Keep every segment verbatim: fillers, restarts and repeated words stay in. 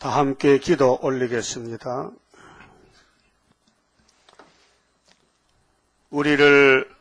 다 함께 기도 올리겠습니다. 우리를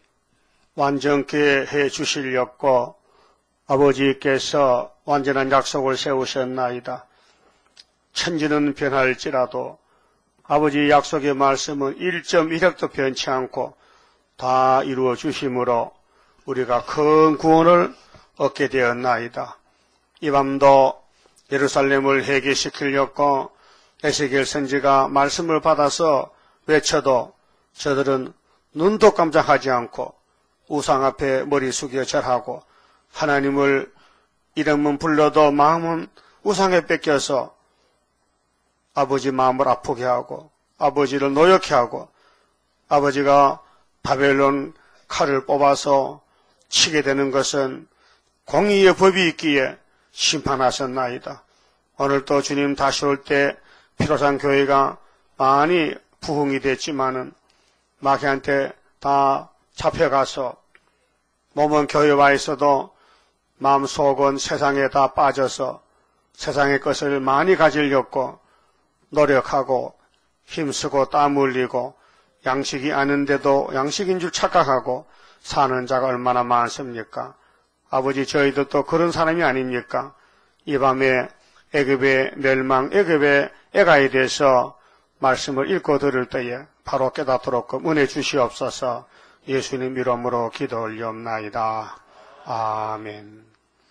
완전케 해 주시려고 아버지께서 완전한 약속을 세우셨나이다. 천지는 변할지라도 아버지 약속의 말씀은 일 점 일 핵도 변치 않고 다 이루어 주심으로 우리가 큰 구원을 얻게 되었나이다. 이 밤도 예루살렘을 회개시키려고 에스겔 선지가 말씀을 받아서 외쳐도 저들은 눈도 깜짝하지 않고 우상 앞에 머리 숙여 절하고 하나님을 이름은 불러도 마음은 우상에 뺏겨서 아버지 마음을 아프게 하고 아버지를 노엽게 하고 아버지가 바벨론 칼을 뽑아서 치게 되는 것은 공의의 법이 있기에 심판하셨나이다. 오늘도 주님 다시 올 때 피로산 교회가 많이 부흥이 됐지만은 마귀한테 다 잡혀가서 몸은 교회에 와 있어도 마음속은 세상에 다 빠져서 세상의 것을 많이 가지려고 노력하고 힘쓰고 땀 흘리고 양식이 아닌데도 양식인 줄 착각하고 사는 자가 얼마나 많습니까? 아버지, 저희들도 그런 사람이 아닙니까? 이 밤에 애굽의 멸망, 애굽의 애가에 대해서 말씀을 읽고 들을 때에 바로 깨닫도록 은혜 주시옵소서. 예수님 이름으로 기도 올리옵나이다. 아멘.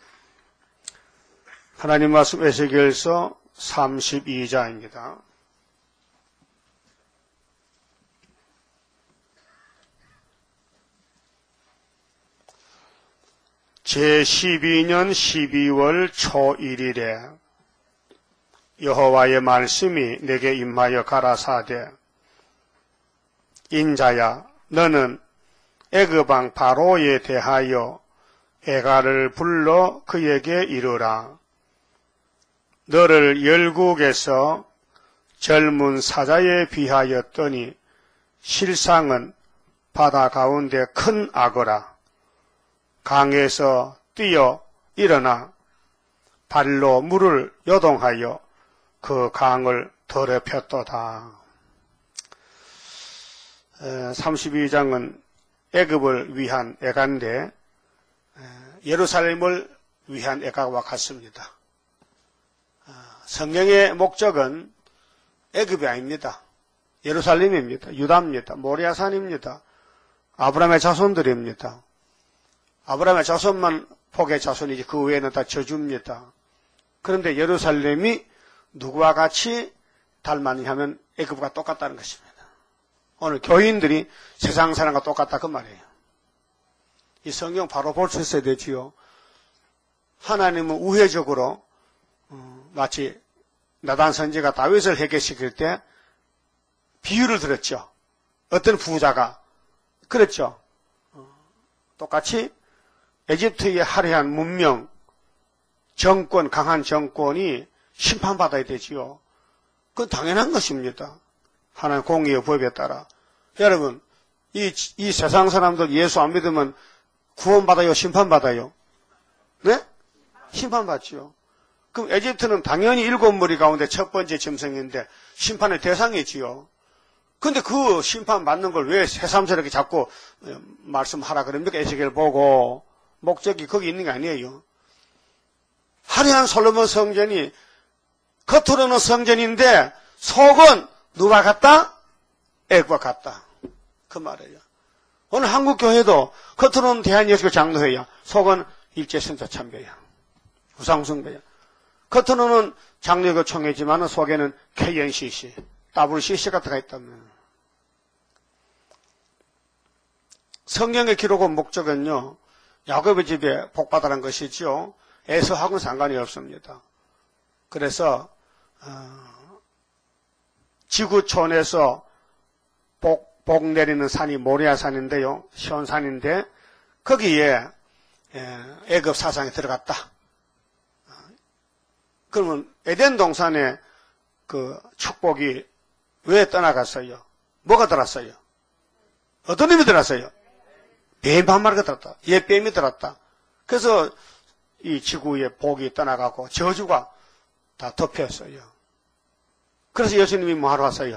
하나님 말씀 에스겔서 삼십이 장입니다. 제십이 년 십이월 초일일에 여호와의 말씀이 내게 임하여 가라사대 인자야 너는 애굽 왕 바로에 대하여 애가를 불러 그에게 이르라. 너를 열국에서 젊은 사자에 비하였더니 실상은 바다 가운데 큰 악어라. 강에서 뛰어 일어나 발로 물을 요동하여 그 강을 더럽혔도다. 삼십이 장은 애굽을 위한 애가인데 예루살렘을 위한 애가와 같습니다. 성경의 목적은 애굽이 아닙니다. 예루살렘입니다. 유다입니다. 모리아산입니다. 아브라함의 자손들입니다. 아브라함의 자손만 복의 자손이지 그 외에는 다 저주입니다. 그런데 예루살렘이 누구와 같이 닮았느냐면 애굽과 똑같다는 것입니다. 오늘 교인들이 세상 사람과 똑같다 그 말이에요. 이 성경 바로 볼 수 있어야 되지요. 하나님은 우회적으로 마치 나단 선지가 다윗을 회개시킬 때 비유를 들었죠. 어떤 부자가 그랬죠. 똑같이 에집트의 화려한 문명, 정권, 강한 정권이 심판받아야 되지요. 그건 당연한 것입니다. 하나님 공의의 법에 따라. 여러분, 이, 이 세상 사람들 예수 안 믿으면 구원받아요? 심판받아요? 네? 심판받지요. 그럼 에집트는 당연히 일곱 무리 가운데 첫 번째 짐승인데 심판의 대상이지요. 근데 그 심판받는 걸 왜 새삼스럽게 자꾸 말씀하라 그럽니까? 에스겔 보고. 목적이 거기 있는 게 아니에요. 화려한 솔로몬 성전이 겉으로는 성전인데 속은 누가 같다? 애굽과 같다. 그 말이에요. 오늘 한국 교회도 겉으로는 대한예수교 장로회야. 속은 일제선자 참배야. 우상숭배야. 겉으로는 장로교 총회지만 속에는 케이엔씨씨, 더블유씨씨 같은 가 있다면. 성경의 기록은 목적은요. 야곱의 집에 복받으라는 것이지요. 에서하고는 상관이 없습니다. 그래서 어, 지구촌에서 복, 복 내리는 산이 모리아산인데요. 시온산인데 거기에 애굽 사상이 들어갔다. 그러면 에덴 동산에 그 축복이 왜 떠나갔어요? 뭐가 들었어요? 어떤 힘이 들었어요? 뱀 한 마리가 들었다. 얘 뱀이 들었다. 그래서 이 지구의 복이 떠나가고 저주가 다 덮였어요. 그래서 예수님이 뭐하러 왔어요?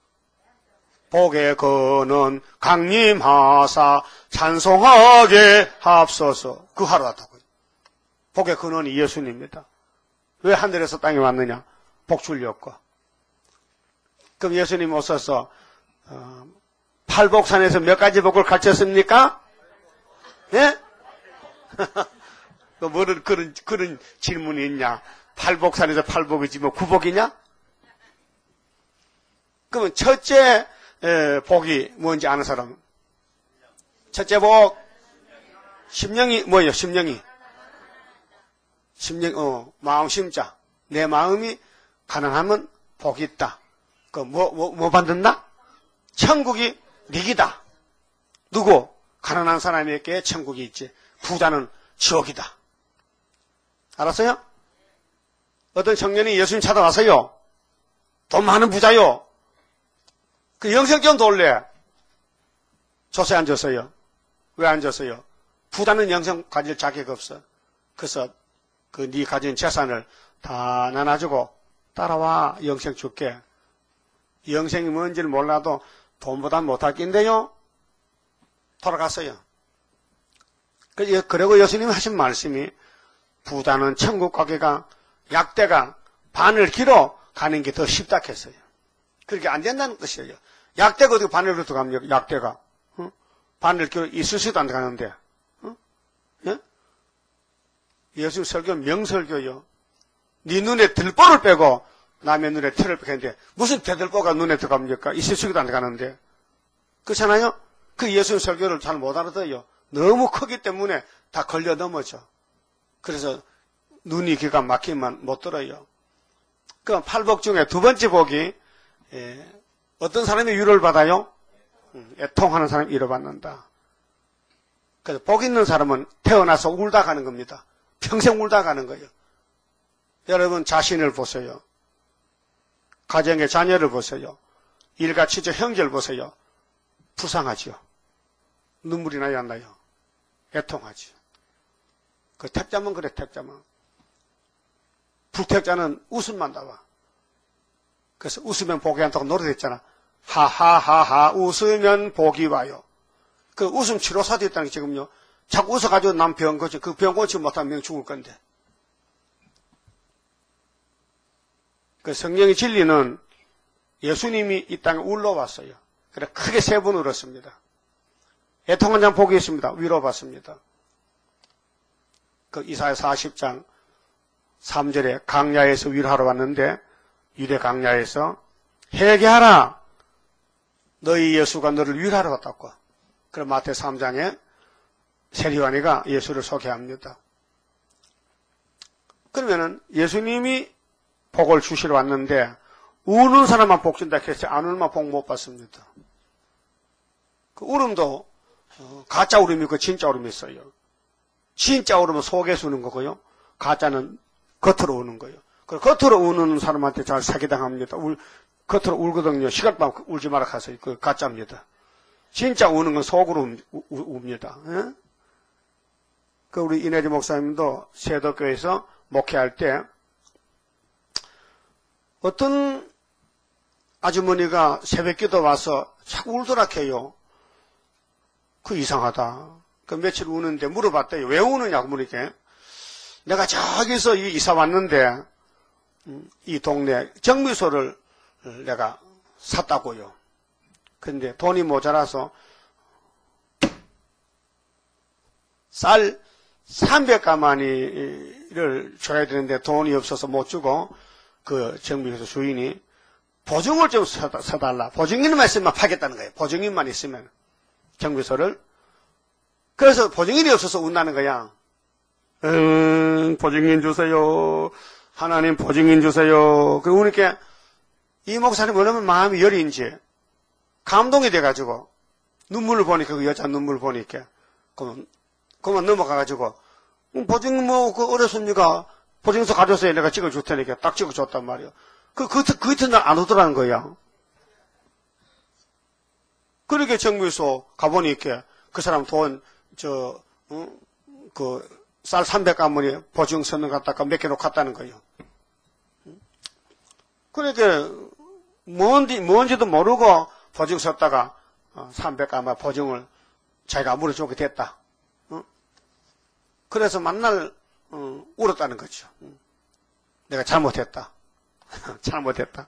복의 근원 강림하사 찬송하게 합소서. 그 하러 왔다고요. 복의 근원이 예수님입니다. 왜 하늘에서 땅에 왔느냐? 복 주려고. 그럼 예수님 오셔서 어, 팔복산에서 몇 가지 복을 가르쳤습니까? 예? 너 뭐를 그런 그런 질문이 있냐? 팔복산에서 팔복이지 뭐 구복이냐? 그러면 첫째 에, 복이 뭔지 아는 사람? 첫째 복 심령이 뭐예요? 심령이 심령 어 마음 심자. 내 마음이 가난하면 복이 있다. 그 뭐 뭐 뭐 받는다? 천국이 네 기다. 누구? 가난한 사람에게 천국이 있지. 부자는 지옥이다. 알았어요? 어떤 청년이 예수님 찾아와서요. 돈 많은 부자요. 그 영생점 돌래. 조세 앉았어요. 왜 앉았어요? 부자는 영생 가질 자격 없어. 그래서 그 네 가진 재산을 다 나눠주고 따라와 영생 줄게. 영생이 뭔지를 몰라도 돈보다 못할 낀데요. 돌아갔어요. 그리고 예수님이 하신 말씀이 부자는 천국 가기가 약대가 바늘 길어 가는 게 더 쉽다 했어요. 그렇게 안 된다는 것이에요. 약대가 어떻게 바늘로 들어갑니까? 약대가. 어? 바늘 길어 있을 수도 안 가는데. 어? 예? 예수 설교 명설교요. 네 눈에 들보를 빼고 남의 눈에 틀을 빼는데 무슨 대들보가 눈에 들어갑니까? 있을 수도 안 가는데. 그렇잖아요? 그 예수 설교를 잘 못 알아들어요. 너무 크기 때문에 다 걸려 넘어져. 그래서 눈이 귀가 막히면 못 들어요. 그 팔복 중에 두 번째 복이 예, 어떤 사람이 위로를 받아요? 음, 애통하는 사람이 위로 받는다. 그래서 복 있는 사람은 태어나서 울다 가는 겁니다. 평생 울다 가는 거예요. 여러분 자신을 보세요. 가정의 자녀를 보세요. 일가 친척 형제를 보세요. 불쌍하지요. 눈물이 나요, 안 나요? 애통하지. 그 택자만 그래, 택자만. 불택자는 웃음만 나와. 그래서 웃으면 복이 한다고 노래했잖아. 하하하하 웃으면 복이 와요. 그 웃음 치료사도 있다는 게 지금요. 자꾸 웃어가지고 남 병 고치, 그 병 고치 못하면 명 죽을 건데. 그 성령의 진리는 예수님이 이 땅에 울러왔어요. 그래 크게 세 번 울었습니다. 애통한 장 복이 있습니다. 위로받습니다. 그 이사야 사십 장 삼 절에 강야에서 위로하러 왔는데 유대 강야에서 회개하라. 너희 예수가 너를 위로하러 왔다고. 그럼 마태 삼 장에 세리요한이가 예수를 소개합니다. 그러면은 예수님이 복을 주시러 왔는데 우는 사람만 복 준다 했어요. 안 울면 복 못 받습니다. 그 울음도 어, 가짜 울음이 있고 진짜 울음이 있어요. 진짜 울음은 속에서 우는 거고요. 가짜는 겉으로 우는 거예요. 그 겉으로 우는 사람한테 잘 사기당합니다. 울, 겉으로 울거든요. 시간밤 울지 마라 하세요. 그 가짜입니다. 진짜 우는 건 속으로 우, 우, 웁니다. 예? 그 우리 이내리 목사님도 세도교에서 목회할 때 어떤 아주머니가 새벽기도 와서 자꾸 울더라 해요. 그 이상하다. 그 며칠 우는데 물어봤대요. 왜 우느냐고 물으니까 내가 저기서 이사 왔는데 이 동네 정미소를 내가 샀다고요. 근데 돈이 모자라서 쌀 삼백 가마니를 줘야 되는데 돈이 없어서 못 주고 그 정미소 주인이 보증을 좀 사달라. 보증인만 있으면 파겠다는 거예요. 보증인만 있으면 정미소를. 그래서 보증인이 없어서 운다는 거야. 음, 보증인 주세요. 하나님 보증인 주세요. 그러니까 이 목사님 얼마나 마음이 여린지 감동이 돼가지고 눈물을 보니까 그 여자 눈물을 보니까 그러면, 그러면 넘어가가지고 보증인 뭐 그 어렸습니까? 보증서 가져서요. 내가 찍어줄 테니까 딱 찍어줬단 말이에요. 그, 그, 그 이튿날 안 오더라는 거야. 그렇게 정미소 가보니까 그 사람 돈, 저, 어? 그, 쌀 삼백 가문이 보증 서는 갖다가 몇 개 놓고 갔다는 거예요. 그러니까 뭔지, 뭔지도 모르고 보증 섰다가 삼백 아마 보증을 자기가 물어주게 됐다. 어? 그래서 만날 어, 울었다는 거죠. 내가 잘못했다. 잘못했다.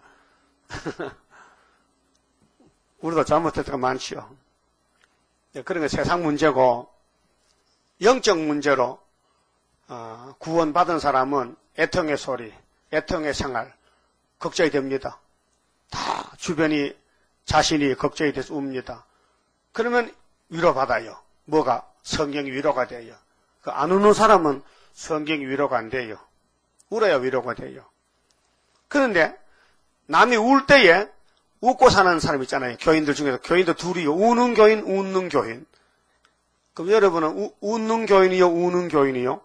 우리도 잘못했던 거 많지요. 그런 게 세상 문제고 영적 문제로 어, 구원받은 사람은 애통의 소리, 애통의 생활 걱정이 됩니다. 다 주변이 자신이 걱정이 돼서 웁니다. 그러면 위로받아요. 뭐가? 성경이 위로가 돼요. 그 안 우는 사람은 성경이 위로가 안 돼요. 울어야 위로가 돼요. 그런데 남이 울 때에 웃고 사는 사람 있잖아요. 교인들 중에서 교인도 둘이요. 우는 교인, 웃는 교인. 그럼 여러분은 우, 웃는 교인이요, 우는 교인이요?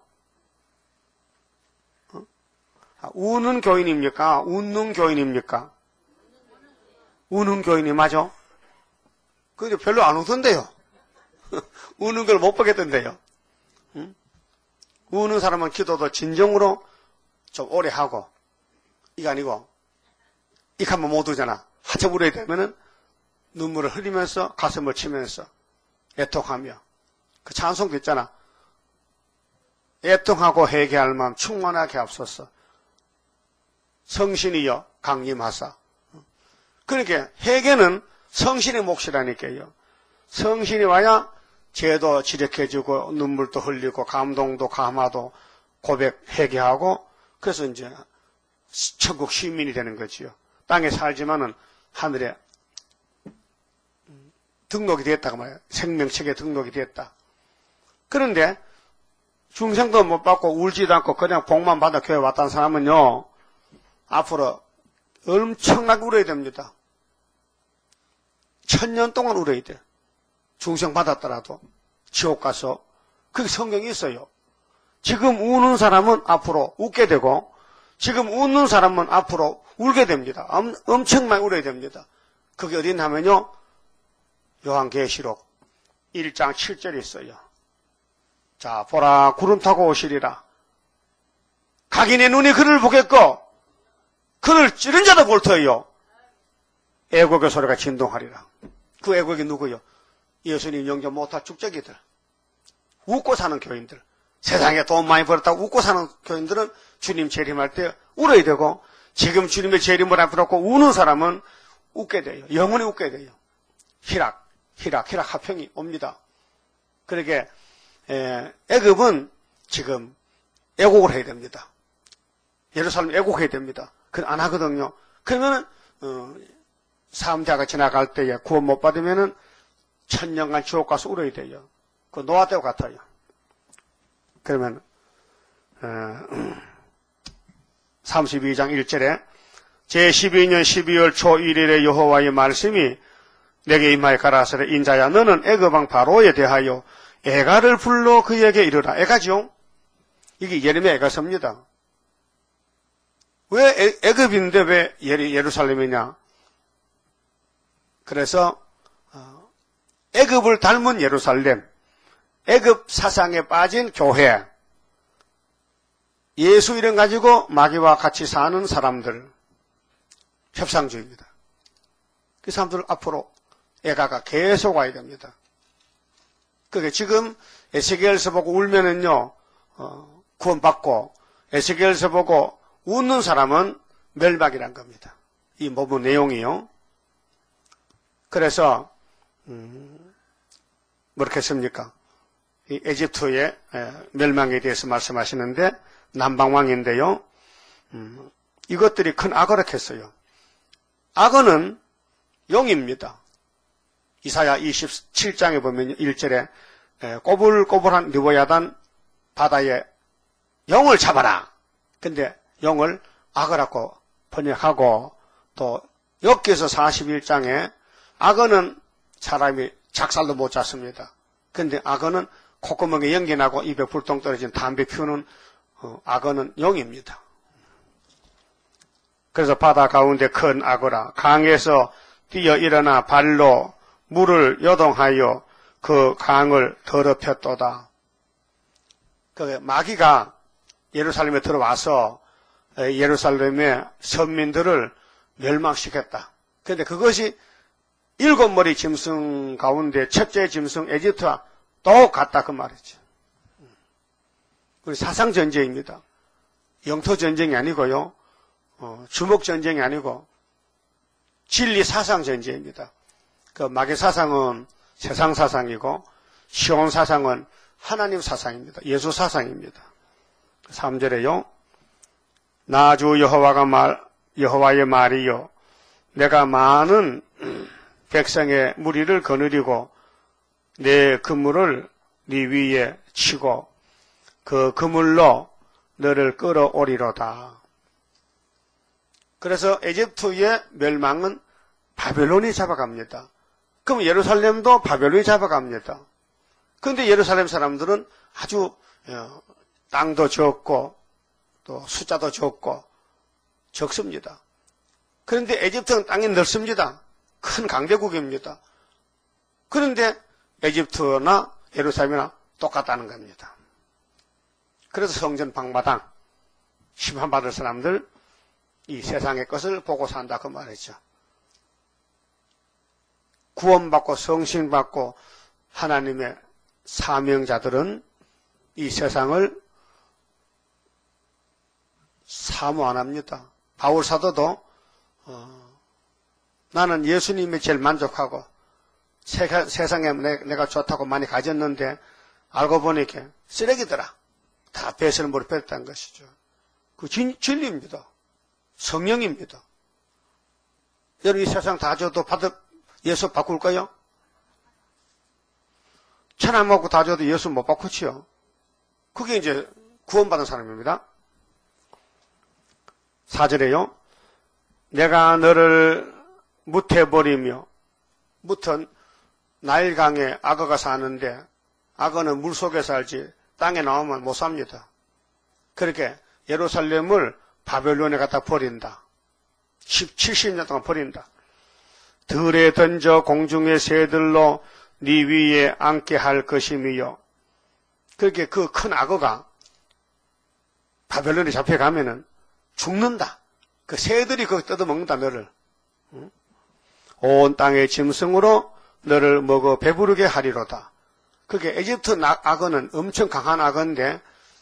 어? 아, 우는 교인입니까? 웃는 교인입니까? 우는 교인이 맞아? 근데 별로 안 웃던데요. 우는 걸 못 보겠던데요. 응? 우는 사람은 기도도 진정으로 좀 오래 하고, 이거 아니고, 이거 한번 못 우잖아. 한참 울어야 되면은 눈물을 흘리면서 가슴을 치면서 애통하며, 그 찬송도 있잖아. 애통하고 회개할 마음 충만하게 앞서서 성신이여 강림하사. 그러니까 회개는 성신의 몫이라니까요. 성신이 와야 죄도 지력해주고 눈물도 흘리고 감동도 감화도 고백 회개하고 그래서 이제 천국 시민이 되는 거지요. 땅에 살지만은 하늘에 등록이 됐다고 말이에요. 생명책에 등록이 됐다. 그런데 중생도 못 받고 울지도 않고 그냥 복만 받아 교회 왔다는 사람은요. 앞으로 엄청나게 울어야 됩니다. 천년 동안 울어야 돼. 중생 받았더라도 지옥 가서 그게 성경이 있어요. 지금 우는 사람은 앞으로 웃게 되고 지금 웃는 사람은 앞으로 울게 됩니다. 엄, 엄청나게 울어야 됩니다. 그게 어디 있냐면요. 요한계시록 일 장 칠 절에 있어요. 자, 보라 구름 타고 오시리라. 각인의 눈이 그를 보겠고 그를 찌른 자도 볼 터예요. 애국의 소리가 진동하리라. 그 애국이 누구요? 예수님 영접 못할 축적이들. 웃고 사는 교인들. 세상에 돈 많이 벌었다고 웃고 사는 교인들은 주님 재림할 때 울어야 되고 지금 주님의 재림을 앞에 놓고 우는 사람은 웃게 돼요. 영원히 웃게 돼요. 희락, 희락, 희락 화평이 옵니다. 그러게 에, 애굽은 지금 애국을 해야 됩니다. 예루살렘 애국해야 됩니다. 그건 안 하거든요. 그러면은 어, 사암대가 지나갈 때에 구원 못 받으면은 천년간 지옥 가서 울어야 돼요. 그 노아 때와 같아요. 그러면 어, 삼십이 장 일 절에 제십이 년 십이월 초 일 일에 여호와의 말씀이 내게 임하여 가라사대 인자야 너는 애굽왕 바로에 대하여 애가를 불러 그에게 이르라. 애가죠? 이게 예레미야 애가서입니다. 왜 애굽인데 왜 예루살렘이냐? 그래서 애굽을 닮은 예루살렘, 애굽 사상에 빠진 교회, 예수 이름 가지고 마귀와 같이 사는 사람들, 협상주의입니다. 그 사람들 앞으로 애가가 계속 와야 됩니다. 그게 지금 에스겔서 보고 울면은요, 어, 구원받고 에스겔서 보고 웃는 사람은 멸망이란 겁니다. 이 모든 내용이요. 그래서 음, 뭐렇게 했습니까? 이 에집트의 멸망에 대해서 말씀하시는데 남방왕인데요. 음, 이것들이 큰 악어를 했어요. 악어는 용입니다. 이사야 이십칠 장에 보면 일 절에 꼬불꼬불한 느보야단 바다에 용을 잡아라. 근데 용을 악어라고 번역하고 또 욥기서 사십일 장에 악어는 사람이 작살도 못 잡습니다. 근데 악어는 콧구멍에 연기 나고 입에 불똥 떨어진 담배 피우는 어, 악어는 용입니다. 그래서 바다 가운데 큰 악어라 강에서 뛰어 일어나 발로 물을 요동하여 그 강을 더럽혔도다. 그 마귀가 예루살렘에 들어와서 예루살렘의 선민들을 멸망시켰다. 그런데 그것이 일곱 머리 짐승 가운데 첫째 짐승 에집트와 똑같다 그 말이죠. 우리 사상 전쟁입니다. 영토 전쟁이 아니고요. 어, 주목 전쟁이 아니고 진리 사상 전쟁입니다. 그 마귀 사상은 세상 사상이고 시온 사상은 하나님 사상입니다. 예수 사상입니다. 삼 절에요. 나 주 여호와가 말 여호와의 말이요 내가 많은 백성의 무리를 거느리고 내 그물을 네 위에 치고 그 그물로 너를 끌어오리로다. 그래서 에집트의 멸망은 바벨론이 잡아갑니다. 그럼 예루살렘도 바벨론이 잡아갑니다. 그런데 예루살렘 사람들은 아주 땅도 적고 또 숫자도 적고 적습니다. 그런데 에집트는 땅이 넓습니다. 큰 강대국입니다. 그런데 에집트나 예루살렘이나 똑같다는 겁니다. 그래서 성전 방마당 심판받을 사람들 이 세상의 것을 보고 산다 그 말이죠. 구원받고 성신받고 하나님의 사명자들은 이 세상을 사모 안 합니다. 바울 사도도 어, 나는 예수님이 제일 만족하고 세가, 세상에 내, 내가 좋다고 많이 가졌는데 알고 보니까 쓰레기더라. 다 배설을 무릎 뺐다는 것이죠. 그 진, 진리입니다. 성령입니다. 여러분 이 세상 다 줘도 받을 예수 바꿀까요? 천 안 먹고 다 줘도 예수 못 바꾸지요. 그게 이제 구원받은 사람입니다. 사 절에요. 내가 너를 묻혀버리며 묻은 나일강에 악어가 사는데 악어는 물속에 살지 땅에 나오면 못 삽니다. 그렇게 예루살렘을 바벨론에 갖다 버린다. 칠십 년 동안 버린다. 들에 던져 공중의 새들로 네 위에 앉게 할 것이며 그렇게 그 큰 악어가 바벨론에 잡혀가면은 죽는다. 그 새들이 거기 뜯어먹는다 너를. 응? 온 땅의 짐승으로 너를 먹어 배부르게 하리로다. 그게 에집트 악어는 엄청 강한 악어인데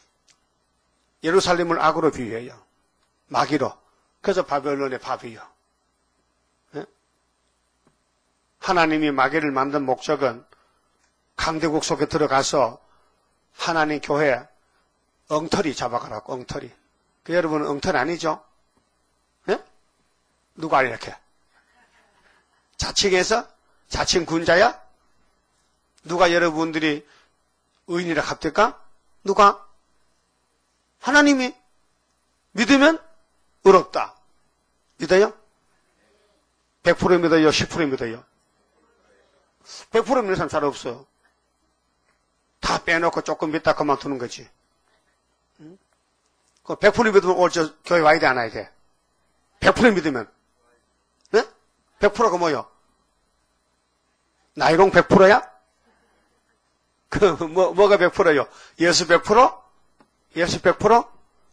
예루살렘을 악으로 비유해요. 마귀로. 그래서 바벨론의 밥이요. 예? 하나님이 마귀를 만든 목적은 강대국 속에 들어가서 하나님 교회 엉터리 잡아가라고. 엉터리. 그 여러분은 엉터리 아니죠? 예? 누가 이렇게? 자칭해서? 자칭 군자야? 누가 여러분들이 의인이라 합니까? 누가? 하나님이 믿으면 의롭다. 믿어요? 백 퍼센트 믿어요? 십 퍼센트 믿어요? 백 퍼센트 믿는 사람 잘 없어요. 다 빼놓고 조금 믿다 그만두는 거지. 응? 그 백 퍼센트 믿으면 오늘 저 교회 와야 돼, 안 와야 돼? 백 퍼센트 믿으면. 네? 백 퍼센트가 뭐요? 나이롱 백 퍼센트야? 그, 뭐, 뭐가 백 퍼센트요? 예수 백 퍼센트? 예수 백 퍼센트?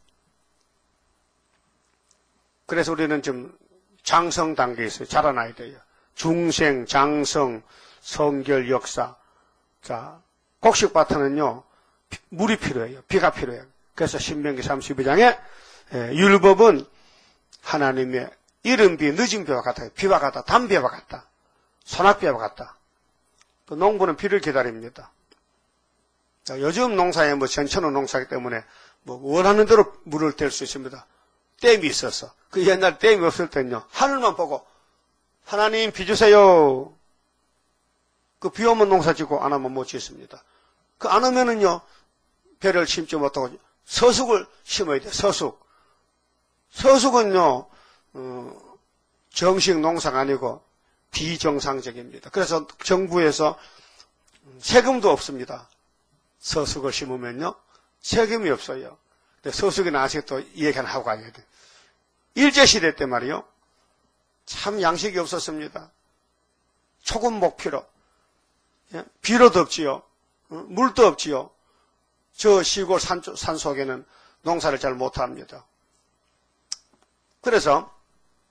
그래서 우리는 좀 장성 단계에 있어요. 자라나야 돼요. 중생, 장성, 성결, 역사. 자, 곡식밭에는요, 물이 필요해요. 비가 필요해요. 그래서 신명기 삼십이 장에 율법은 하나님의 이른 비, 늦은 비와 같아요. 비와 같다, 단비와 같다. 소낙비와 같다. 또 농부는 비를 기다립니다. 자, 요즘 농사에 뭐 전천후 농사이기 때문에 뭐 원하는 대로 물을 댈 수 있습니다. 댐이 있어서. 그 옛날 댐이 없을 때는요, 하늘만 보고 하나님 비 주세요. 그 비 오면 농사 짓고 안 하면 못 짓습니다. 그 안 오면은요, 배를 심지 못하고 서숙을 심어야 돼요. 서숙. 서숙은요, 어, 정식 농사가 아니고 비정상적입니다. 그래서 정부에서 세금도 없습니다. 서숙을 심으면요, 세금이 없어요. 근데 서숙이 나와서 또 이 얘기 하나 하고 가야 돼. 일제시대 때 말이요, 참 양식이 없었습니다. 초금 목피로. 예? 비료도 없지요. 어? 물도 없지요. 저 시골 산, 산 속에는 농사를 잘 못합니다. 그래서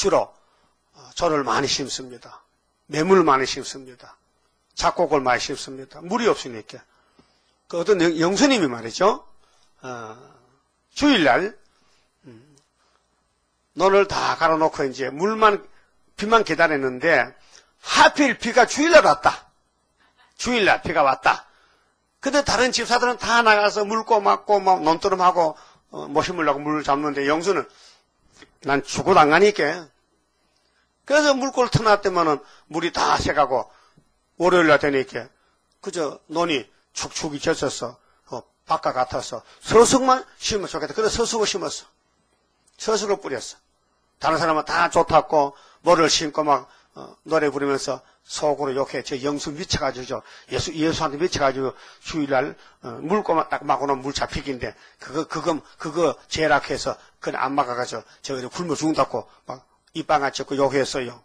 주로 조를 많이 심습니다. 매물 많이 심습니다. 작곡을 많이 심습니다. 물이 없으니까. 그 어떤 영수님이 말이죠. 어, 주일날 음, 논을 다 갈아놓고 이제 물만 비만 기다렸는데 하필 비가 주일날 왔다. 주일날 비가 왔다. 근데 다른 집사들은 다 나가서 물고 막고 막 논두름하고 어, 못 심으려고 물을 잡는데 영수는 난 죽어도 안 가니까. 그래서 물골 터놨더만은 물이 다 새가고 월요일날 되니까 그저 논이 축축이 젖어서 어, 바깥 같아서 서숙만 심으면 좋겠다. 그래서 서숙을 심었어. 서숙을 뿌렸어. 다른 사람은 다 좋다고 뭐를 심고 막 어, 노래 부르면서 속으로 욕해. 저 영수 미쳐가지고 저 예수 예수한테 미쳐가지고 주일날 어, 물고만 딱 막고는 물 잡히기인데 그거 그거 그거 제락해서 그냥 안 막아가지고 저기 굶어 죽는다고 막 이빵아 찍고 욕했어요.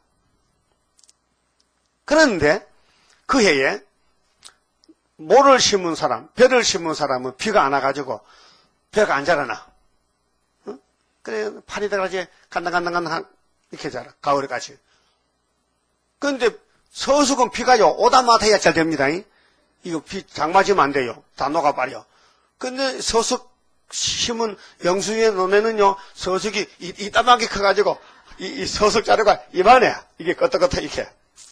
그런데 그 해에 모를 심은 사람, 벼를 심은 사람은 비가 안 와가지고 벼가 안 자라나. 응? 그래 팔이 돼가지고 간당간당간당 이렇게 자라. 가을에까지. 그런데 서숙은 비가요 오다마다 해야 잘 됩니다. 이? 이거 비 장마지면 안 돼요. 다 녹아버려. 근데 서숙 심은 영수의 논에는요 서숙이 이, 이따만하게 커가지고 이, 이 서숙 자루가 이만해. 이게 끄떡끄떡 이렇게.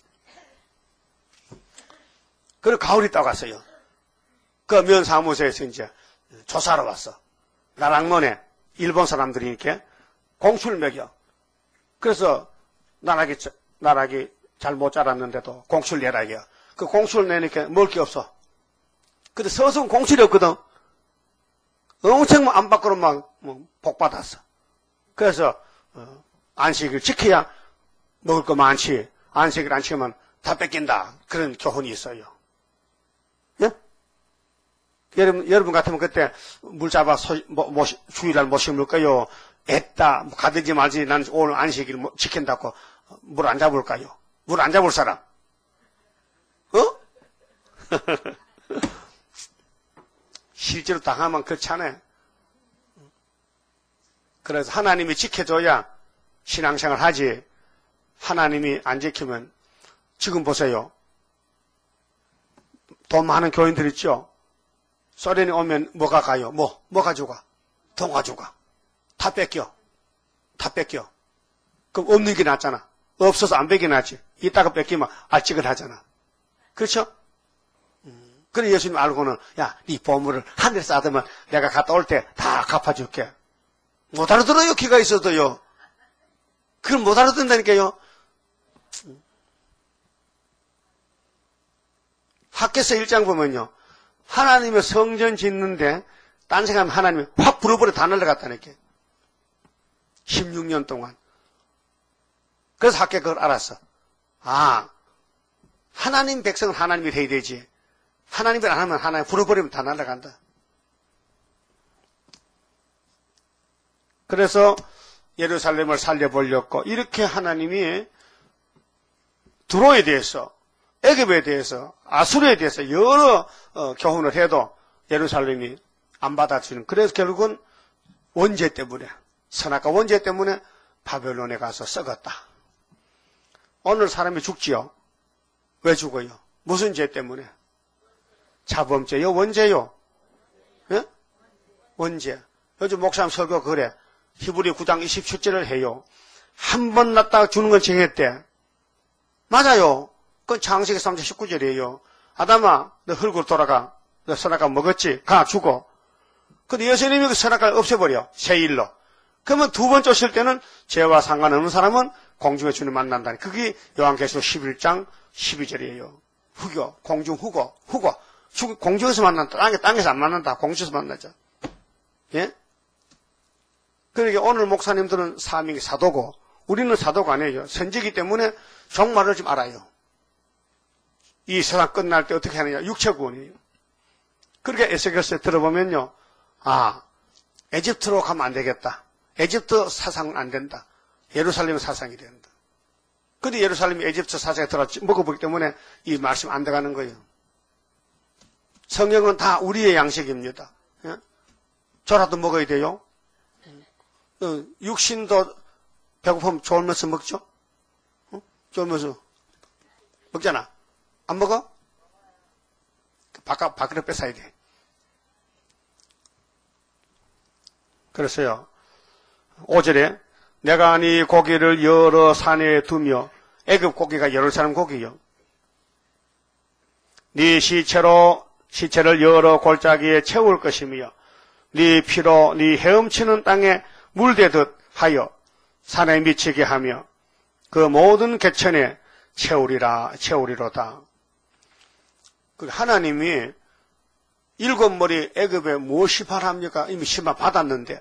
그리고 가을이 따갔어요. 그 면 사무소에서 이제 조사하러 왔어. 나락문에 일본 사람들이 이렇게 공수를 먹여. 그래서 나락이, 나락이 잘 못 자랐는데도 공수를 내라 이게. 그 공수를 내니까 먹을 게 없어. 근데 서숙은 공수이 없거든. 엄청 안 밖으로 막, 뭐, 복 받았어. 그래서, 어, 안식을 지켜야 먹을 거 많지. 안식을 안 지키면 다 뺏긴다. 그런 교훈이 있어요. 예? 여러분, 여러분 같으면 그때 물 잡아 소, 뭐, 뭐, 주일날 못 심을까요? 애따, 가들지 말지. 난 오늘 안식일 지킨다고 물 안 잡을까요? 물 안 잡을 사람? 어? 실제로 당하면 그렇지 않아요. 그래서 하나님이 지켜줘야 신앙생활 하지. 하나님이 안 지키면 지금 보세요. 돈 많은 교인들 있죠. 소련이 오면 뭐가 가요? 뭐? 뭐 가져가? 돈 가져가. 다 뺏겨. 다 뺏겨. 그럼 없는 게 낫잖아. 없어서 안 뺏기 낫지. 이따가 뺏기면 알찍을 하잖아. 그렇죠? 음. 그래 예수님 알고는 야, 네 보물을 하늘에서 받으면 내가 갔다 올 때 다 갚아줄게. 못 알아들어요. 귀가 있어도요. 그럼 못 알아듣는다니까요. 학개서 일 장 보면요. 하나님의 성전 짓는데 딴 생각하면 하나님이 확 불어버려 다 날라갔다니까. 십육 년 동안. 그래서 학개 그걸 알았어. 아, 하나님 백성은 하나님이 해야 되지. 하나님이 안 하면 하나님 불어버리면 다 날아간다. 그래서 예루살렘을 살려보려고 이렇게 하나님이 두로에 대해서, 애굽에 대해서, 아수르에 대해서 여러 어, 교훈을 해도 예루살렘이 안 받아주는. 그래서 결국은 원죄 때문에, 선악과 원죄 때문에 바벨론에 가서 썩었다. 오늘 사람이 죽지요. 왜 죽어요? 무슨 죄 때문에? 자범죄요? 원죄요? 예? 원죄. 요즘 목사님 설교 그래. 히브리 구 장 이십칠 절을 해요. 한 번 낳다가 주는 건 정했대. 맞아요. 그건 창세기 삼 장 십구 절이에요. 아담아, 너 흙으로 돌아가. 너 선악과 먹었지? 가, 죽어. 근데 예수님이 그 선악과를 없애버려. 새 일로. 그러면 두 번 쫓을 때는 죄와 상관없는 사람은 공중에 주님 만난다니. 그게 요한계시록 십일 장 십이 절이에요. 후교, 공중 후고, 후고. 공중에서 만난다. 땅에, 땅에서 안 만난다. 공중에서 만나죠. 예? 그러니까 오늘 목사님들은 사명이 사도고, 우리는 사도가 아니에요. 선지기 때문에 종말을 좀 알아요. 이 세상 끝날 때 어떻게 하느냐. 육체구원이에요. 그렇게 에스겔서에 들어보면요. 아, 에집트로 가면 안 되겠다. 에집트 사상은 안 된다. 예루살렘 사상이 된다. 근데 예루살렘이 에집트 사상에 들어 먹어보기 때문에 이 말씀 안 들어가는 거예요. 성경은 다 우리의 양식입니다. 예? 저라도 먹어야 돼요. 어, 육신도 배고프면 졸면서 먹죠? 어? 졸면서 먹잖아. 안 먹어? 바깥, 밖으로 뺏어야 돼. 그래서요, 오 절에 내가 네 고기를 여러 산에 두며 애굽 고기가 예루살렘 고기요. 네 시체로 시체를 여러 골짜기에 채울 것이며 네 피로 네 헤엄치는 땅에 물대듯 하여 산에 미치게 하며 그 모든 개천에 채우리라 채우리로다. 하나님이 일곱 머리 애굽에 무엇이 바랍니까? 이미 심판 받았는데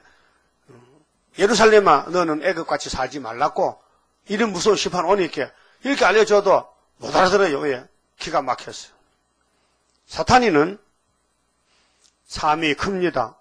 예루살렘아 너는 애굽같이 살지 말라고 이런 무서운 심판 오니까 이렇게 알려줘도 못 알아들어요. 왜? 기가 막혔어요. 사탄이는 삶이 큽니다.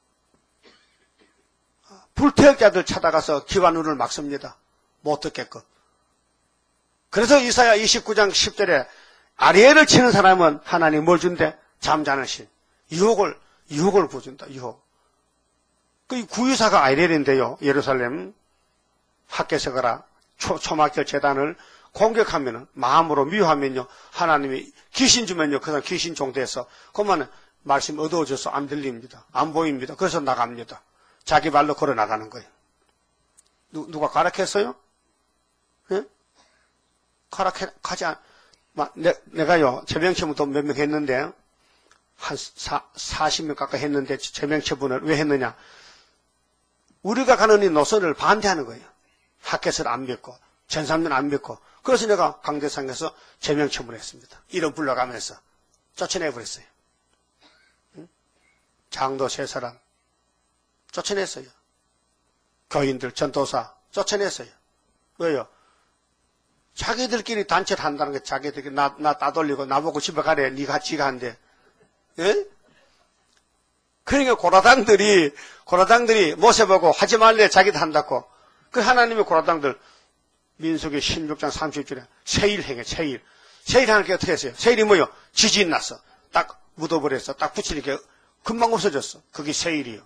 불태역자들 찾아가서 기와 눈을 막습니다. 못 듣게끔. 그래서 이사야 이십구 장 십 절에 아리엘을 치는 사람은 하나님 뭘 준대? 잠자는 신. 유혹을, 유혹을 부준다. 유혹. 그 구유사가 아리엘인데요. 예루살렘 학교에서 가라 초, 초막절 재단을 공격하면은 마음으로 미워하면요. 하나님이 귀신 주면요. 그 사람 귀신 종대에서 그러면 말씀 어두워져서 안 들립니다. 안 보입니다. 그래서 나갑니다. 자기 발로 걸어 나가는 거예요. 누, 누가 가락했어요? 예? 가락해, 가지 않, 마, 내, 내가요, 제명처분도 몇 명 했는데, 한 사, 사십 명 가까이 했는데, 제명처분을 왜 했느냐? 우리가 가는 이 노선을 반대하는 거예요. 학교에서는 안 믿고, 전삼년 안 믿고. 그래서 내가 강대상에서 제명처분했습니다. 이름 불러가면서 쫓아내버렸어요. 응? 장도 세 사람 쫓아냈어요. 교인들, 전도사 쫓아냈어요. 왜요? 자기들끼리 단체를 한다는 게 자기들끼리 나, 나 따돌리고 나보고 집에 가래. 니 같이 간대. 예? 그러니까 고라당들이 고라당들이 모세보고 하지 말래 자기도 한다고. 그 하나님의 고라당들 민수기 십육 장 삼십 절에 세일 행해. 세일. 세일 하는 게 어떻게 했어요? 세일이 뭐요? 지진 났어. 딱 묻어버렸어. 딱 붙이니까 금방 없어졌어. 그게 세일이요.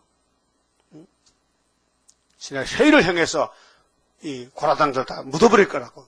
세일을 향해서 이 고라당들 다 묻어버릴 거라고.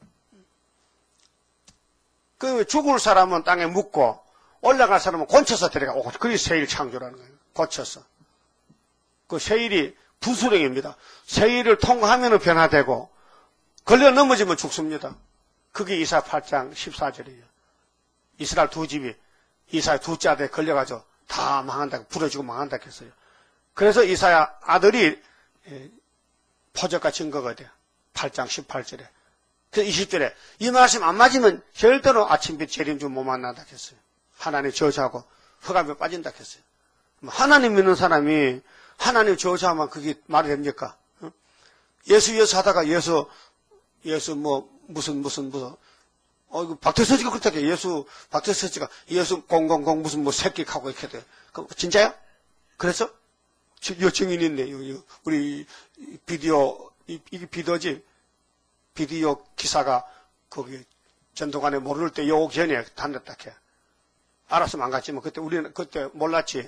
그 죽을 사람은 땅에 묻고 올라갈 사람은 곤쳐서 데려가. 오, 그게 세일 창조라는 거예요. 고쳐서. 그 세일이 부수령입니다. 세일을 통과하면 변화되고 걸려 넘어지면 죽습니다. 그게 이사야 팔 장 십사 절이에요. 이스라엘 두 집이 이사야 두째 아들에 걸려가지고 다 망한다고 부러지고 망한다고 했어요. 그래서 이사야 아들이 포적과 증거가 돼요. 팔 장 십팔 절에. 그래서 이십 절에 이 말씀 안 맞으면 절대로 아침빛 재림주 못 만난다 했어요. 하나님 저주하고 흑암에 빠진다 했어요. 하나님 믿는 사람이 하나님 저주하면 그게 말이 됩니까? 예수 예수 하다가 예수 예수 뭐 무슨 무슨 무슨 어 이거 박태서지가 그렇다 해. 예수 박태서지가 예수 공공공 무슨 뭐 새끼 하고 이렇게 돼. 그 진짜야? 그래서 여 증인이 있네. 우리 비디오 이게 비디오지. 비디오 기사가 거기 전도관에 모를 때 요 전에 다녔다 해. 알았으면 안 갔지만 그때 우리는 그때 몰랐지.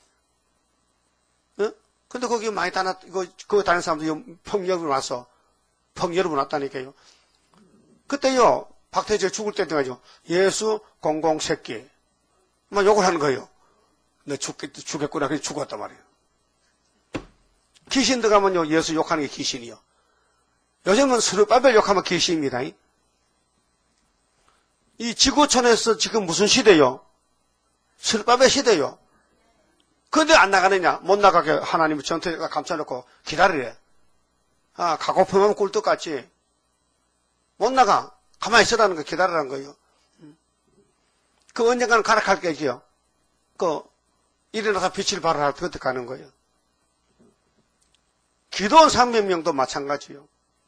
어? 근데 거기 많이 다녔 이거 그거 다닌 사람들 폭력을 와서 폭력을 왔다니까요. 그때요 박태재 죽을 때 돼가지고 예수 공공 새끼 막 욕을 하는 거예요. 너 죽겠 죽겠구나 그래서 죽었단 말이에요. 귀신 들어가면요 예수 욕하는 게 귀신이요. 요즘은 스룹바벨 욕하면 귀신입니다. 이 지구촌에서 지금 무슨 시대요? 스룹바벨 시대요. 근데 안 나가느냐? 못 나가게 하나님이 전투가 감춰놓고 기다리래. 아, 가고프면 꿀떡같이. 못 나가. 가만히 있으라는 거 기다리라는 거예요. 그 언젠가는 가락할 게지요. 그, 일어나서 빛을 발하라 그때 가는 거예요. 기도원 삼백 명도 마찬가지요.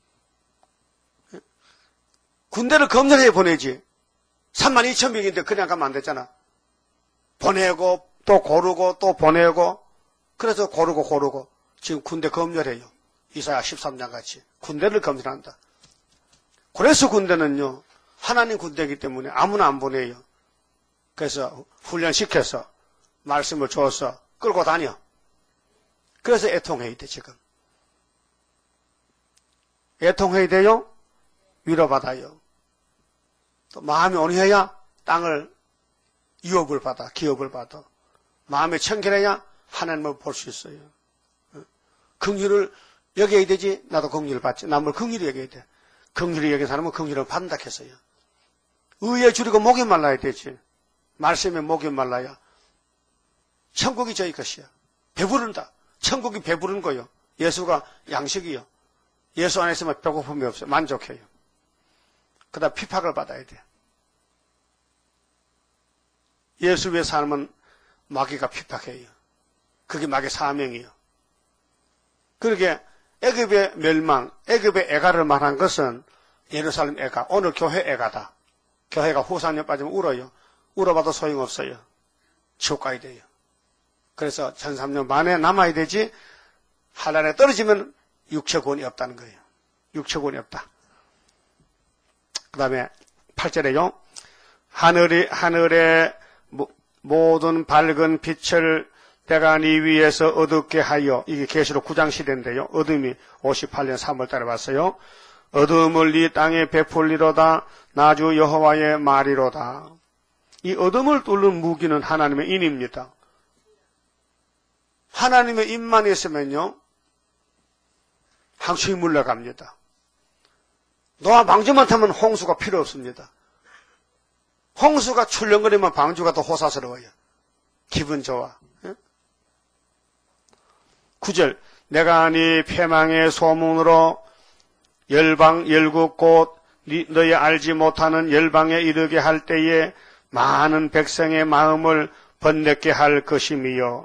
군대를 검열해 보내지. 삼만 이천 명인데 그냥 가면 안 되잖아. 보내고, 또 고르고, 또 보내고. 그래서 고르고, 고르고. 지금 군대 검열해요. 이사야 십삼 장 같이. 군대를 검열한다. 그래서 군대는요, 하나님 군대이기 때문에 아무나 안 보내요. 그래서 훈련시켜서, 말씀을 줘서 끌고 다녀. 그래서 애통해야 돼, 지금. 애통해야 돼요? 위로받아요. 또 마음이 온유해야 땅을 유업을 받아, 기업을 받아. 마음이 청결해야 하나님을 볼 수 있어요. 긍휼을 여겨야 되지, 나도 긍휼을 받지. 남을 긍휼히 여겨야 돼. 긍휼히 여긴 사람은 긍휼을 받는다 했어요. 의에 줄이고 목이 말라야 되지. 말씀에 목이 말라야 천국이 저희 것이야. 배부른다. 천국이 배부른 거요. 예수가 양식이요. 예수 안에 있으면 배고픔이 없어요. 만족해요. 그다음 피팍을 받아야 돼. 예수 위에 살면 마귀가 피팍해요. 그게 마귀의 사명이요. 그러게 애굽의 멸망, 애굽의 애가를 말한 것은 예루살렘 애가, 오늘 교회 애가다. 교회가 후산에 빠지면 울어요. 울어봐도 소용없어요. 지옥 가야 돼요. 그래서 천삼 년 만에 남아야 되지, 하늘에 떨어지면 육체권이 없다는 거예요. 육체권이 없다. 그 다음에 팔 절에요. 하늘이, 하늘에 모든 밝은 빛을 내가 네 위에서 어둡게 하여, 이게 계시록 구 장 시대인데요. 어둠이 오십팔 년 삼월 달에 왔어요. 어둠을 네 땅에 베풀리로다. 나주 여호와의 말이로다. 이 어둠을 뚫는 무기는 하나님의 인입니다. 하나님의 인만 있으면요, 항상이 물러갑니다. 노아 방주만 타면 홍수가 필요 없습니다. 홍수가 출렁거리면 방주가 더 호사스러워요. 기분 좋아. 구 절, 내가 네 패망의 소문으로 열방 열국 곧 너희 알지 못하는 열방에 이르게 할 때에 많은 백성의 마음을 번뇌케 할 것임이요.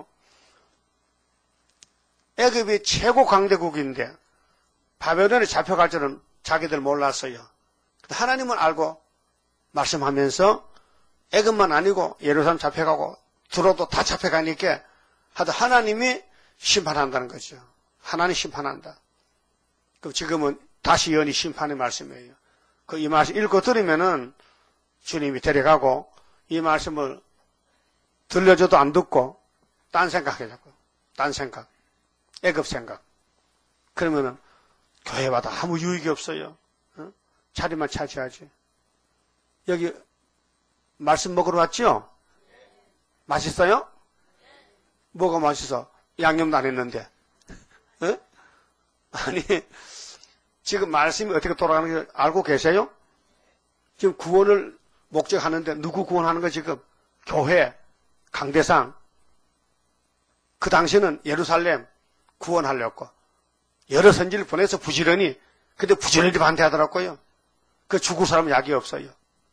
애굽이 최고 강대국인데 바벨론에 잡혀갈 줄은 자기들 몰랐어요. 하나님은 알고 말씀하면서 애굽만 아니고 예루살렘 잡혀가고 두로도 다 잡혀가니까 하도 하나님이 심판한다는 거죠. 하나님 심판한다. 그럼 지금은 다시 연이 심판의 말씀이에요. 그 이 말씀 읽고 들으면은 주님이 데려가고 이 말씀을 들려줘도 안 듣고 딴 생각해 자꾸. 딴 생각. 애굽 생각. 그러면은 교회마다 아무 유익이 없어요. 어? 자리만 차지하지. 여기 말씀 먹으러 왔죠? 맛있어요? 뭐가 맛있어? 양념도 안 했는데. 어? 아니, 지금 말씀이 어떻게 돌아가는 걸 알고 계세요? 지금 구원을 목적하는데 누구 구원하는 거 지금? 교회, 강대상. 그 당시는 예루살렘 구원하려고 여러 선지를 보내서 부지런히, 근데 부지런히 반대하더라고요. 그 죽을 사람 약이 없어요.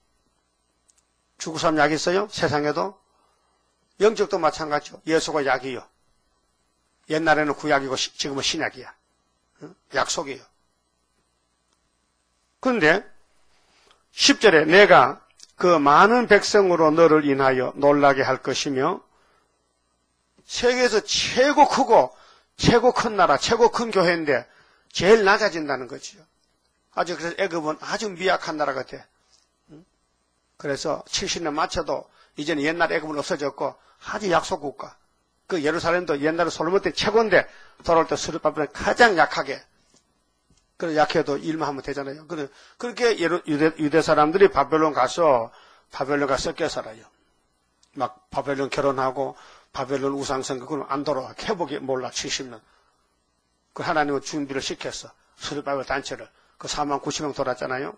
죽을 사람 약이 있어요? 세상에도? 영적도 마찬가지죠. 예수가 약이요. 옛날에는 구약이고 지금은 신약이야. 약속이요. 그런데 십 절에 내가 그 많은 백성으로 너를 인하여 놀라게 할 것이며 세계에서 최고 크고 최고 큰 나라, 최고 큰 교회인데 제일 낮아진다는 거지요. 아주 그래서 애굽은 아주 미약한 나라 같아. 그래서 칠십 년 맞춰도 이제는 옛날 애굽은 없어졌고 아주 약소 국가. 그 예루살렘도 옛날에 솔로몬 때 최고인데 돌아올 때 스룹바벨은 가장 약하게. 그래 약해도 일만 하면 되잖아요. 그래 그렇게 유대, 유대 사람들이 바벨론 가서 바벨론 가서 섞여 살아요. 막 바벨론 결혼하고 바벨론 우상성교 그럼 안 돌아와. 회복이 몰라 칠십 년. 그 하나님은 준비를 시켰어. 스룹바벨 단체를. 그 사만 구천 명 돌았잖아요.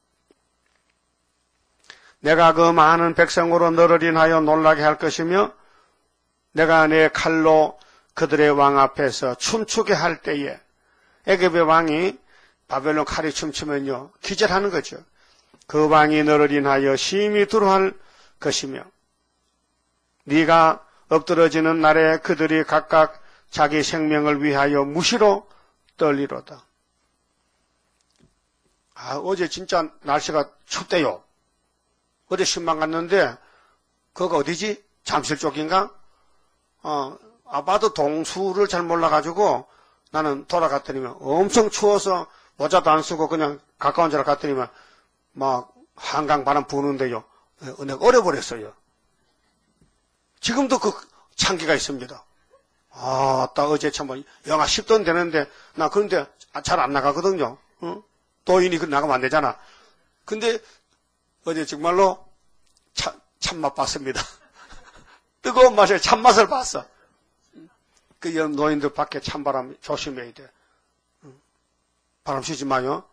내가 그 많은 백성으로 너를 인하여 놀라게 할 것이며 내가 내 칼로 그들의 왕 앞에서 춤추게 할 때에 애굽의 왕이 바벨론 칼이 춤추면요 기절하는 거죠. 그 왕이 너를 인하여 심히 두려워할 것이며 네가 엎드러지는 날에 그들이 각각 자기 생명을 위하여 무시로 떨리로다. 아, 어제 진짜 날씨가 춥대요. 어제 신방 갔는데 거기가 어디지? 잠실 쪽인가? 어, 아빠도 동수를 잘 몰라가지고 나는 돌아갔더니만 엄청 추워서 모자도 안 쓰고 그냥 가까운 데로 갔더니만 막 한강 바람 부는데요. 내가 얼어버렸어요. 지금도 그 찬기가 있습니다. 아, 딱 어제 참 영하 십 도는 되는데 나 그런데 잘 안 나가거든요. 어? 도인이 그 나가면 안 되잖아. 근데 어제 정말로 참, 참맛 봤습니다. 뜨거운 맛에 참맛을 봤어. 그 노인들 밖에 찬바람 조심해야 돼. 바람 쐬지 마요.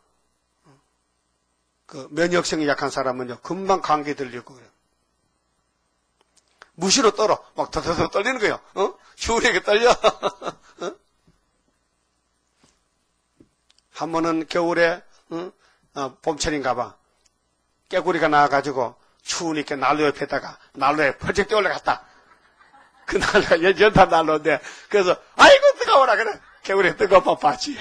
그 면역성이 약한 사람은요, 금방 감기 들리고 그래요. 무시로 떨어. 막 더더더 떨리는 거예요. 어? 시원하게 떨려. 어? 한 번은 겨울에, 어? 어, 봄철인가 봐. 깨구리가 나와가지고 추우니까 난로 옆에다가 난로에 퍼쩍 뛰어 올라갔다. 그 난로가 연탄 난로인데, 그래서, 아이고, 뜨거워라. 그래. 개구리 뜨거워 봤지.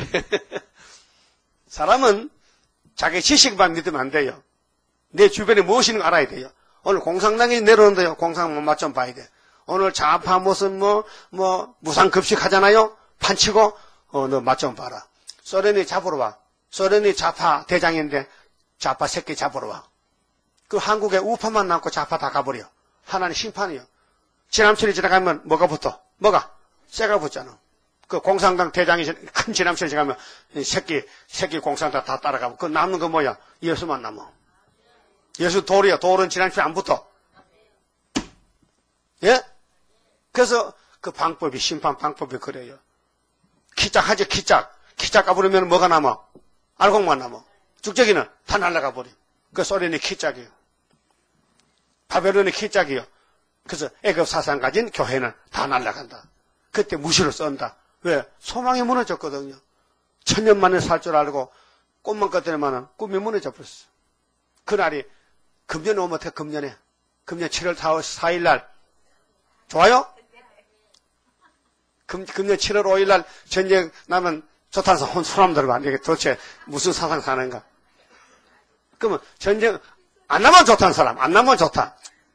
사람은 자기 지식만 믿으면 안 돼요. 내 주변에 무엇이 있는 거 알아야 돼요. 오늘 공산당이 내려오는데요. 공산 맛 좀 봐야 돼. 오늘 좌파 무슨 뭐, 뭐, 무상급식 하잖아요. 판치고, 어, 너 맛 좀 봐라. 소련이 잡으러 와. 소련이 좌파 대장인데, 좌파 새끼 잡으러 와. 그 한국에 우파만 남고 좌파 다 가버려. 하나님 심판이요. 지남철이 지나가면 뭐가 붙어? 뭐가? 쇠가 붙잖아. 그 공산당 대장이 큰 지남철이 지나가면 새끼, 새끼 공산당 다 따라가고 그 남는 거 뭐야? 예수만 남아. 예수 돌이야. 돌은 지남철이 안 붙어. 예? 그래서 그 방법이, 심판 방법이 그래요. 키짝 하지, 키짝. 키짝 가버리면 뭐가 남아? 알곡만 남아. 죽적이는 다 날아가 버려. 그 소련이 키짝이에요. 바벨론이 키짝이에요. 그래서 애굽 사상 가진 교회는 다 날아간다. 그때 무시로 쏜다. 왜? 소망이 무너졌거든요. 천년 만에 살 줄 알고 꿈만 꿨더니만은 꿈이 무너져 버렸어. 그날이 금년 오면 돼, 금년에. 금년 칠월 사일 날. 좋아요? 금, 금년 칠월 오일 날 전쟁 나면 좋다는 사람, 손 들어봐. 이게 도대체 무슨 사상 사는가? 그러면 전쟁, 안 나면 좋다는 사람, 안 나면 좋다.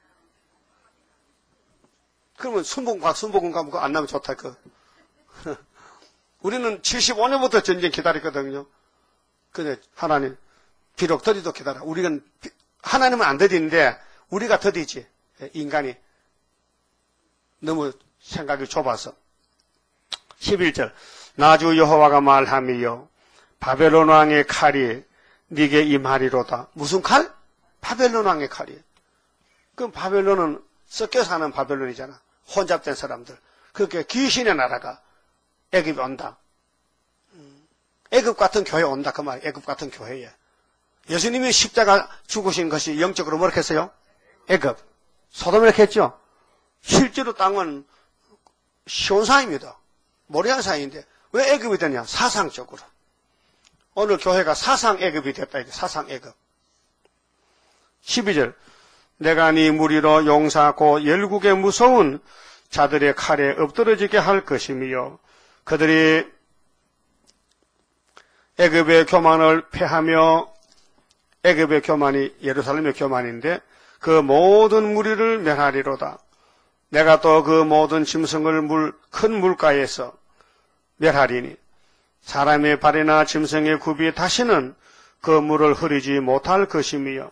그러면 순복음, 순복음 가면 안 나면 좋다, 그. 우리는 칠십오 년부터 전쟁 기다렸거든요. 근데 하나님, 비록 더디도 기다려. 우리는, 하나님은 안 더디는데, 우리가 더디지. 인간이. 너무 생각이 좁아서. 십일 절. 나주 여호와가 말하미요. 바벨론 왕의 칼이 네게 임하리로다. 무슨 칼? 바벨론 왕의 칼이에요. 그럼 바벨론은 섞여 사는 바벨론이잖아. 혼잡된 사람들. 그렇게 귀신의 나라가 애굽에 온다. 애굽 같은 교회 온다. 그 말이에요. 애굽 같은 교회에. 예수님이 십자가 죽으신 것이 영적으로 뭐라고 했어요? 애굽. 소돔 이렇게 했죠? 실제로 땅은 시온산입니다. 모리안산인데 왜 애굽이 되냐? 사상적으로. 오늘 교회가 사상 애굽이 됐다. 이게 사상 애굽. 십이 절. 내가 네 무리로 용사하고 열국의 무서운 자들의 칼에 엎드러지게 할 것이며 그들이 애굽의 교만을 패하며 애굽의 교만이 예루살렘의 교만인데 그 모든 무리를 멸하리로다. 내가 또 그 모든 짐승을 물, 큰 물가에서 멸하리니 사람의 발이나 짐승의 굽이 다시는 그 물을 흐리지 못할 것이며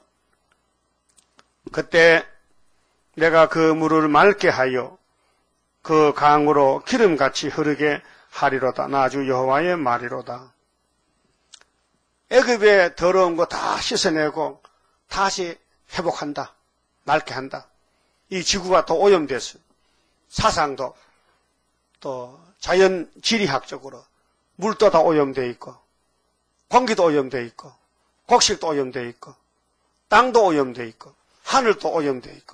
그때 내가 그 물을 맑게 하여 그 강으로 기름같이 흐르게 하리로다. 나주 여호와의 말이로다. 애굽의 더러운 거 다 씻어내고 다시 회복한다. 맑게 한다. 이 지구가 더 오염됐어. 사상도 또 자연 지리학적으로 물도 다 오염되어 있고 공기도 오염되어 있고 곡식도 오염되어 있고 땅도 오염되어 있고 하늘도 오염되어 있고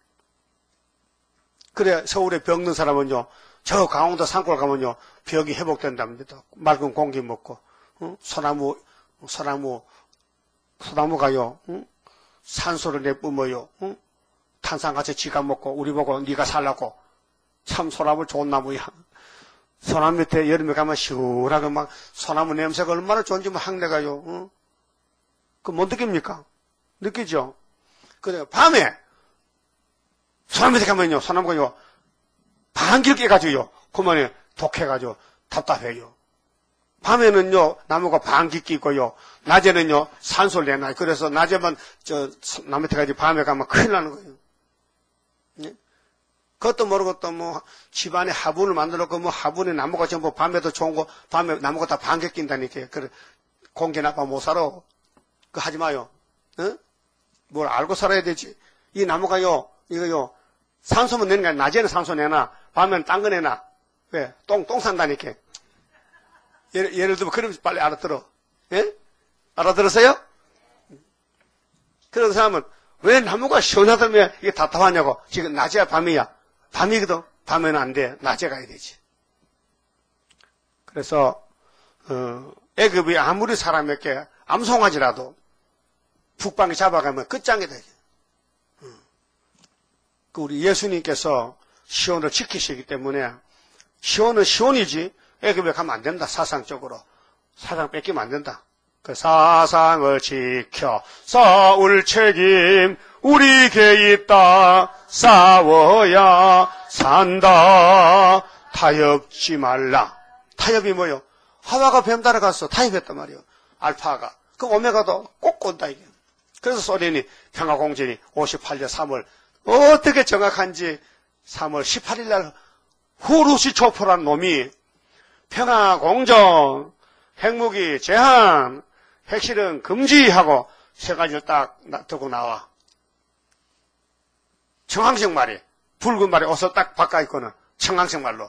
그래 서울에 병든 사람은요 저 강원도 산골 가면요 벽이 회복된답니다. 맑은 공기 먹고 어? 소나무 소나무 소나무가요 어? 산소를 내뿜어요. 어? 탄산가스 지가 먹고 우리 보고 네가 살라고 참 소나무 좋은 나무야. 소나무 밑에 여름에 가면 시원하게 막 소나무 냄새가 얼마나 좋은지 막 향내가요. 어? 그 못 느낍니까? 느끼죠? 그래 밤에 소나무 밑에 가면요 소나무가요 반길 깨가지고요 그만에 독해가지고 답답해요. 밤에는요 나무가 반기 끼고요 낮에는요 산소를 내놔요. 그래서 낮에만 저 나무 밑에 가지 밤에 가면 큰일 나는 거예요. 예? 그것도 모르고 또 뭐 집안에 화분을 만들었고 뭐 화분에 나무가 전부 밤에도 좋은 거 밤에 나무가 다 반겨 낀다니까요. 그래 공기 나빠 못 살아. 그 하지 마요. 어? 뭘 알고 살아야 되지. 이 나무가요, 이거요, 산소만 내는 게 아니라 낮에는 산소 내나, 밤에는 딴 거 내나. 왜? 똥, 똥 산다니까. 예를, 예를 들면, 그러면 빨리 알아들어. 예? 알아들었어요? 그런 사람은, 왜 나무가 시원하다며 이게 답답하냐고. 지금 낮이야, 밤이야. 밤이거든. 밤에는 안 돼. 낮에 가야 되지. 그래서, 어, 애굽이 아무리 사람에게 암송하지라도 북방에 잡아가면 끝장이 되게. 그 우리 예수님께서 시온을 지키시기 때문에 시온은 시온이지 애굽에 가면 안 된다. 사상적으로. 사상 뺏기면 안 된다. 그 사상을 지켜 싸울 책임 우리에게 있다. 싸워야 산다. 타협지 말라. 타협이 뭐요? 하와가 뱀 따라갔어. 타협했단 말이요. 알파가. 그 오메가도 꼭 온다 이게. 그래서 소련이 평화공전이 오십팔 년 삼월 어떻게 정확한지 삼월 십팔일 날 후루시 초포란 놈이 평화공정, 핵무기 제한, 핵실험 금지하고 세 가지를 딱 두고 나와. 청황색 말이, 붉은 말이 옷을 딱 바꿔 입고는 청황색 말로.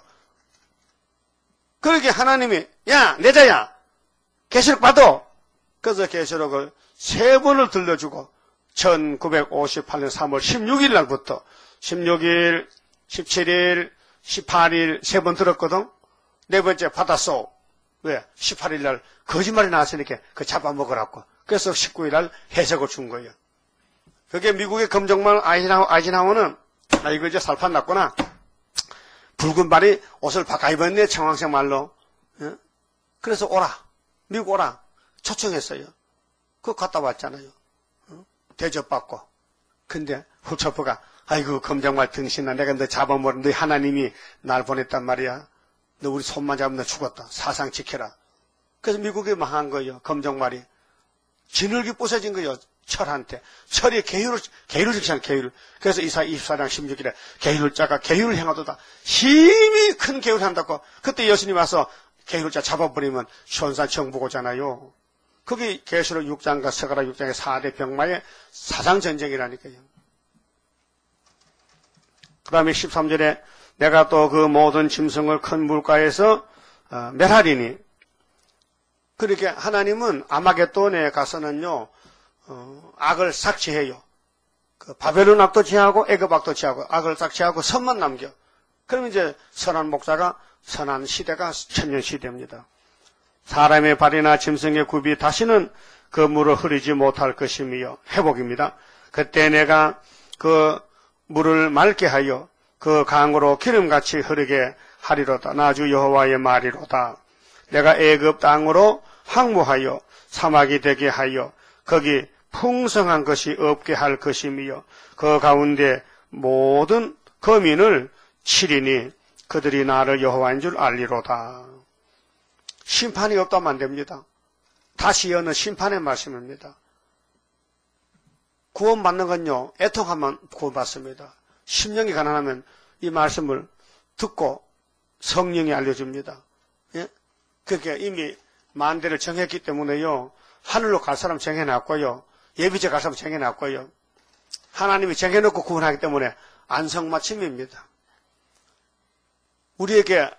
그렇게 하나님이 야 내자야 계시록 받아. 그래서 계시록을 세 번을 들려주고 천구백오십팔 년 삼월 십육일 날부터 십육일, 십칠일, 십팔일 세 번 들었거든. 네 번째 받았어. 왜? 십팔일 날 거짓말이 나왔으니까 그 잡아먹으라고. 그래서 십구일 날 해석을 준 거예요. 그게 미국의 검정말 아이젠하워, 아이젠하워는 아 이거 이제 살판 났구나. 붉은 발이 옷을 바꿔 입었네. 청황색 말로. 예? 그래서 오라. 미국 오라. 초청했어요. 그거 갔다 왔잖아요. 어? 대접받고. 근데 후초프가 아이고 검정말 등신아 내가 너 잡아먹은 너 하나님이 날 보냈단 말이야. 너 우리 손만 잡으면 너 죽었다. 사상 지켜라. 그래서 미국이 망한 거예요. 검정말이. 진흙이 부서진 거예요. 철한테. 철이 계율을, 계율을 지키잖아, 계율을. 그래서 이사 이십사 장 십육일에 계율자가 계율을 행하도다. 힘이 큰 계율을 한다고. 그때 예수님 와서 계율자 잡아버리면 시온산 정복 오잖아요. 그게 계시록 육 장과 서가라 육 장의 사 대 병마의 사상전쟁이라니까요. 그 다음에 십삼 절에 내가 또 그 모든 짐승을 큰 물가에서 어, 멸하리니. 그렇게 하나님은 아마겟돈에 가서는요, 어, 악을 삭제해요. 그 바벨론 악도 제하고 애굽 악도 제하고 악을 삭제하고 선만 남겨. 그러면 이제 선한 목자가 선한 시대가 천년 시대입니다. 사람의 발이나 짐승의 굽이 다시는 그 물을 흐리지 못할 것이며 회복입니다. 그때 내가 그 물을 맑게 하여 그 강으로 기름같이 흐르게 하리로다. 나 주 여호와의 말이로다. 내가 애굽 땅으로 항무하여 사막이 되게 하여 거기 풍성한 것이 없게 할 것이며 그 가운데 모든 거민을 치리니 그들이 나를 여호와인 줄 알리로다. 심판이 없다면 안 됩니다. 다시 여는 심판의 말씀입니다. 구원받는 건요, 애통하면 구원받습니다. 심령이 가난하면 이 말씀을 듣고 성령이 알려줍니다. 예? 그렇게 이미 만대를 정했기 때문에요, 하늘로 갈 사람 정해놨고요, 예비제 갈 사람 정해놨고요, 하나님이 정해놓고 구원하기 때문에 안성맞춤입니다. 우리에게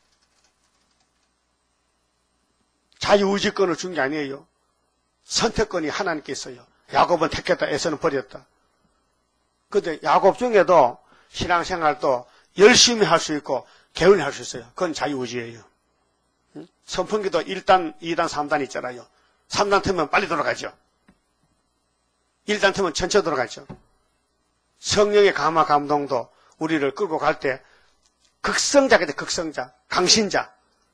자유의지권을 준 게 아니에요. 선택권이 하나님께 있어요. 야곱은 택했다, 에서는 버렸다. 그런데 야곱 중에도 신앙생활도 열심히 할 수 있고 게을리 할 수 있어요. 그건 자유의지예요. 선풍기도 일 단, 이 단, 삼 단 있잖아요. 삼 단 틀면 빨리 돌아가죠. 일 단 틀면 천천히 돌아가죠. 성령의 감화 감동도 우리를 끌고 갈 때 극성자가 돼, 극성자, 강신자.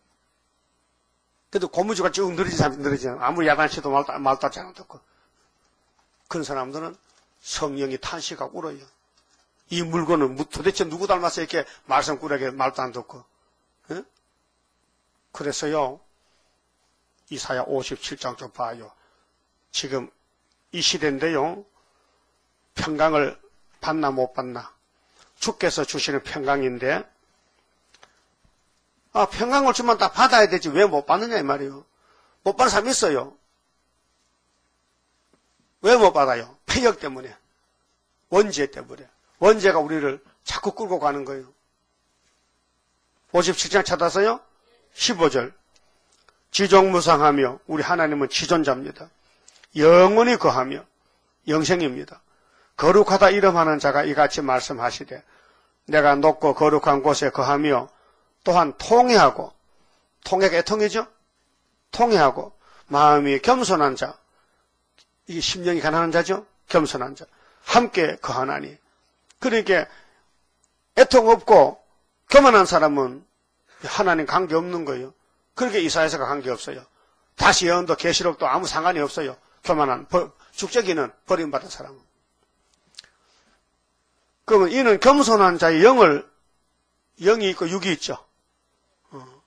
그래도 고무주가 쭉 늘어지는 사람이 늘어지잖아. 아무리 야단치도 말도, 말도 하지 않아도. 그런 사람들은 성령이 탄식하고 울어요. 이 물건은 도대체 누구 닮아서 이렇게 말썽꾸러기 말도 안 듣고. 예? 그래서요, 이사야 오십칠 장 좀 봐요. 지금 이 시대인데요, 평강을 받나 못 받나. 주께서 주시는 평강인데, 아, 평강을 주면 다 받아야 되지 왜 못 받느냐 이 말이에요. 못 받는 사람이 있어요. 왜 못 받아요? 폐역 때문에. 원죄 때문에. 원죄가 우리를 자꾸 끌고 가는 거예요. 오십칠 장 찾아서요. 십오 절. 지종무상하며 우리 하나님은 지존자입니다. 영원히 거하며 영생입니다. 거룩하다 이름하는 자가 이같이 말씀하시되 내가 높고 거룩한 곳에 거하며 또한 통회하고, 통회가 애통이죠? 통회하고 마음이 겸손한 자, 이게 심령이 가난한 자죠? 겸손한 자 함께 거하나니. 그러니까 애통 없고 교만한 사람은 하나님 관계 없는 거예요. 그렇게 이사야서가 관계 없어요. 다시 예언도 계시록도 아무 상관이 없어요. 교만한 죽적이는 버림받은 사람은. 그러면 이는 겸손한 자의 영을, 영이 있고 육이 있죠. 어.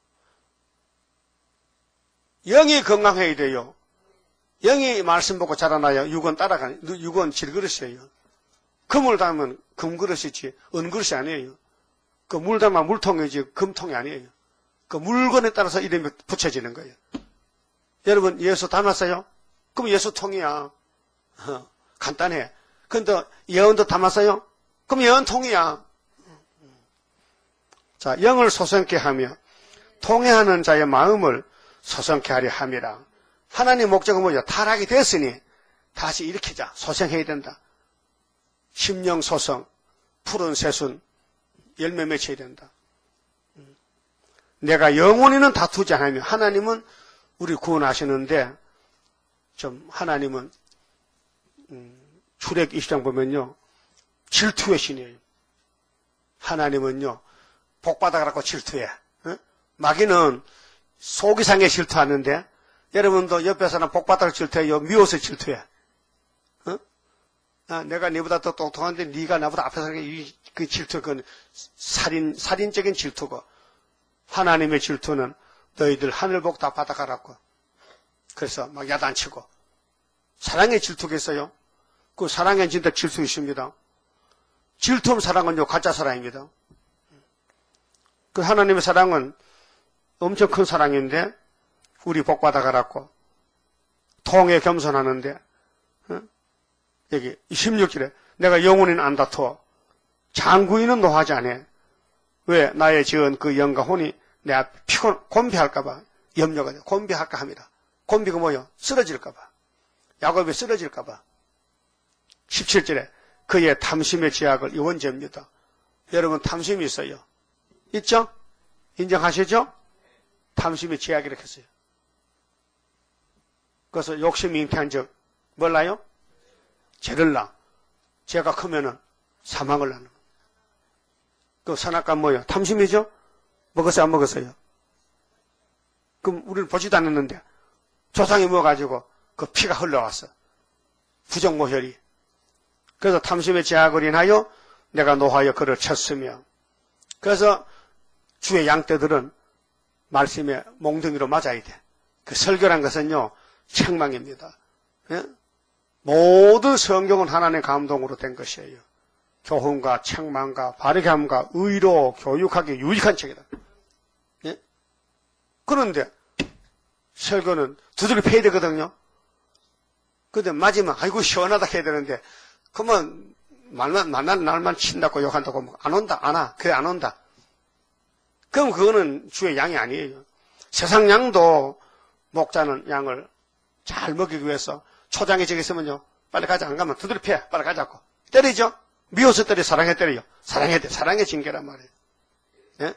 영이 건강해야 돼요. 영이 말씀 보고 자라나야 육은 따라가는, 육은 질그릇이에요. 금을 담으면 금그릇이지 은그릇이 아니에요. 그 물 담아 물통이지 금통이 아니에요. 그 물건에 따라서 이름이 붙여지는 거예요. 여러분 예수 담았어요? 그럼 예수 통이야. 어, 간단해. 근데 예언도 담았어요? 그럼 예언 통이야. 자, 영을 소성케 하며 통회하는 자의 마음을 소성케 하려 함이라. 하나님 목적은 뭐죠? 타락이 됐으니 다시 일으키자. 소성해야 된다. 심령 소성, 푸른 새순, 열매 맺혀야 된다. 내가 영원히는 다투지 않으며 하나님은 우리 구원하시는데 좀 하나님은 음, 출애굽 이십 장 보면요. 질투의 신이에요. 하나님은요. 복받아갖고 질투해. 어? 마귀는 속이상에 질투하는데 여러분도 옆에 사람 복받아서 질투해요? 미워서 질투해? 어? 아, 내가 네보다 더 똑똑한데 네가 나보다 앞에 사는 게 그 질투, 그 살인, 살인적인 질투고 하나님의 질투는 너희들 하늘 복 다 받아가라고. 그래서 막 야단치고. 사랑의 질투겠어요? 그 사랑엔 진짜 질투 있습니다. 질투 사랑은요, 가짜 사랑입니다. 그 하나님의 사랑은 엄청 큰 사랑인데, 우리 복 받아가라고. 통에 겸손하는데, 어? 여기 십육 절에 내가 영혼인 안 다투어. 장구인은 노하지 않아. 왜? 나의 지은 그 영과 혼이 내 앞에 피곤, 곤비할까봐 염려가 돼. 곤비할까 합니다. 곤비가 뭐요? 쓰러질까봐. 야곱이 쓰러질까봐. 십칠 절에 그의 탐심의 제약을 이 원죄입니다. 여러분 탐심이 있어요. 있죠? 인정하시죠? 탐심의 제약이 이렇게 했어요. 그래서 욕심이 잉태한 적 몰라요? 죄를 낳아. 죄가 크면은 사망을 낳는. 그 선악과 뭐요? 탐심이죠? 먹었어요? 안 먹었어요? 그럼 우리는 보지도 않았는데 조상이 먹어가지고 그 피가 흘러왔어. 부정모혈이. 그래서 탐심의 제약을 인하여 내가 노하여 그를 쳤으며. 그래서 주의 양떼들은 말씀에 몽둥이로 맞아야 돼. 그 설교란 것은요, 책망입니다. 예? 모든 성경은 하나님의 감동으로 된 것이에요. 교훈과 책망과 바르게 함과 의로 교육하기 유익한 책이다. 예? 그런데 설교는 두드려 패야 되거든요. 근데 맞으면 아이고 시원하다 해야 되는데 그러면 말만 만난 날만 친다고 욕한다고 안 온다 안 와. 그래 안 온다. 그럼 그거는 주의 양이 아니에요. 세상 양도 목자는 양을 잘 먹이기 위해서 초장에 저기 있으면요. 빨리 가자. 안 가면 두드려 패. 빨리 가자고. 때리죠. 미워서 때려, 사랑해 때려요. 사랑해, 사랑의 징계란 말이에요. 예?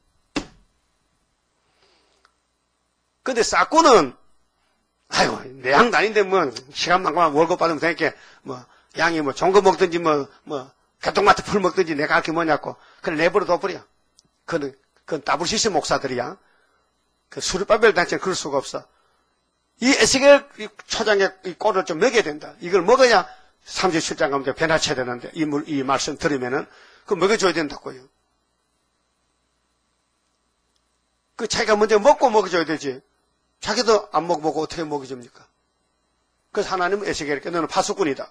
근데 싸꾸는, 아이고, 내 양도 아닌데, 뭐, 시간만 가면 월급 받으면 되니까, 뭐, 양이 뭐, 좋은 거 먹든지, 뭐, 뭐, 개똥마트 풀 먹든지, 내가 할 게 뭐냐고. 그걸 내버려 둬버려. 그건, 그건 따블시스 목사들이야. 그 수르바벨 단체는 그럴 수가 없어. 이 에스겔 초장에 이 꼴을 좀 먹여야 된다. 이걸 먹어야 삼십칠 장 가면 변화쳐야 되는데, 이, 물, 이 말씀 들으면은, 그거 먹여줘야 된다고요. 그 자기가 먼저 먹고 먹여줘야 되지. 자기도 안 먹어보고 어떻게 먹여줍니까? 그래서 하나님은 에스겔에게 너는 파수꾼이다.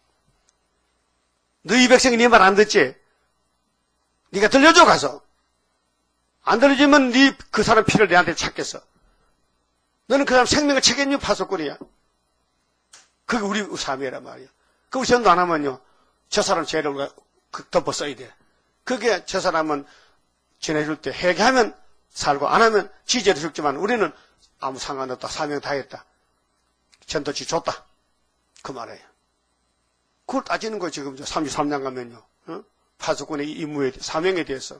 너희 백성이 네 말 안 듣지? 네가 들려줘 가서. 안 들려주면 네 그 사람 피를 내한테 찾겠어. 너는 그 사람 생명을 책임지는 파수꾼이야. 그게 우리 삶이란 말이야. 그 우리 전도 안 하면요, 저 사람 죄를 우리가 덮어 써야 돼. 그게 저 사람은 지내줄 때 회개하면 살고 안 하면 지죄를 죽지만 우리는 아무 상관없다. 사명 다 했다. 전도지 줬다. 그 말이에요. 그걸 따지는 거 지금 삼십삼 년 가면요. 어? 파수꾼의 임무에, 사명에 대해서.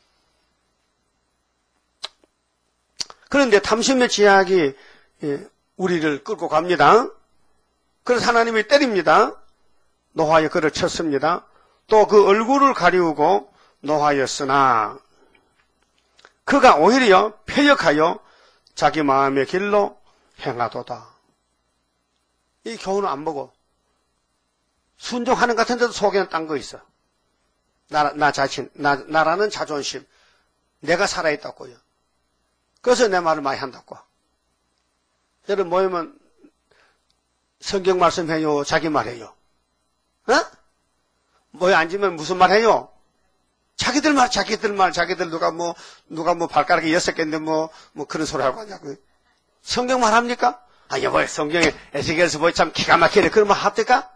그런데 탐심의 제약이 우리를 끌고 갑니다. 그래서 하나님이 때립니다. 노하여 그를 쳤습니다. 또 그 얼굴을 가리우고 노하였으나 그가 오히려 패역하여 자기 마음의 길로 행하도다. 이 교훈을 안 보고 순종하는 것 같은데도 속에는 딴 거 있어. 나, 나 자신, 나, 나라는 자존심. 내가 살아있다고요. 그래서 내 말을 많이 한다고. 여러분 모이면 성경 말씀해요? 자기 말해요? 어? 모여 앉으면 무슨 말 해요? 자기들 말, 자기들 말, 자기들 누가 뭐, 누가 뭐 발가락이 여섯 개인데 뭐, 뭐 그런 소리 하고 하냐고. 성경 말 합니까? 아, 여보, 성경에 에스겔서 보이 참 기가 막히네. 그런 말 합니까?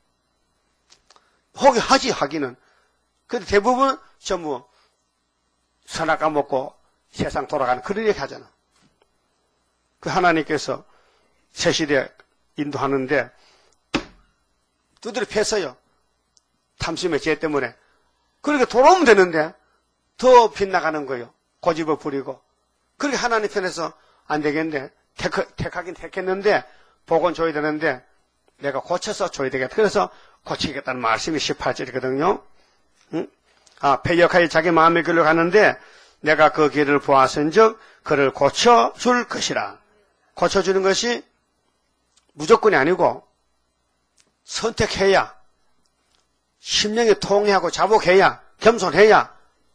혹이 하지, 하기는. 근데 대부분 전부 선악 까먹고 세상 돌아가는 그런 얘기 하잖아. 그 하나님께서 새 시대 인도하는데 두드려 팼어요. 탐심의 죄 때문에. 그렇게 돌아오면 되는데 더 빗나가는 거예요. 고집을 부리고. 그렇게 하나님 편에서 안 되겠는데 택, 택하긴 택했는데 복은 줘야 되는데 내가 고쳐서 줘야 되겠다. 그래서 고치겠다는 말씀이 십팔 절이거든요. 응? 아, 패역하여 자기 마음의 길로 가는데 내가 그 길을 보았은즉 그를 고쳐줄 것이라. 고쳐주는 것이 무조건이 아니고 선택해야, 심령이 통해하고 자복해야, 겸손해야,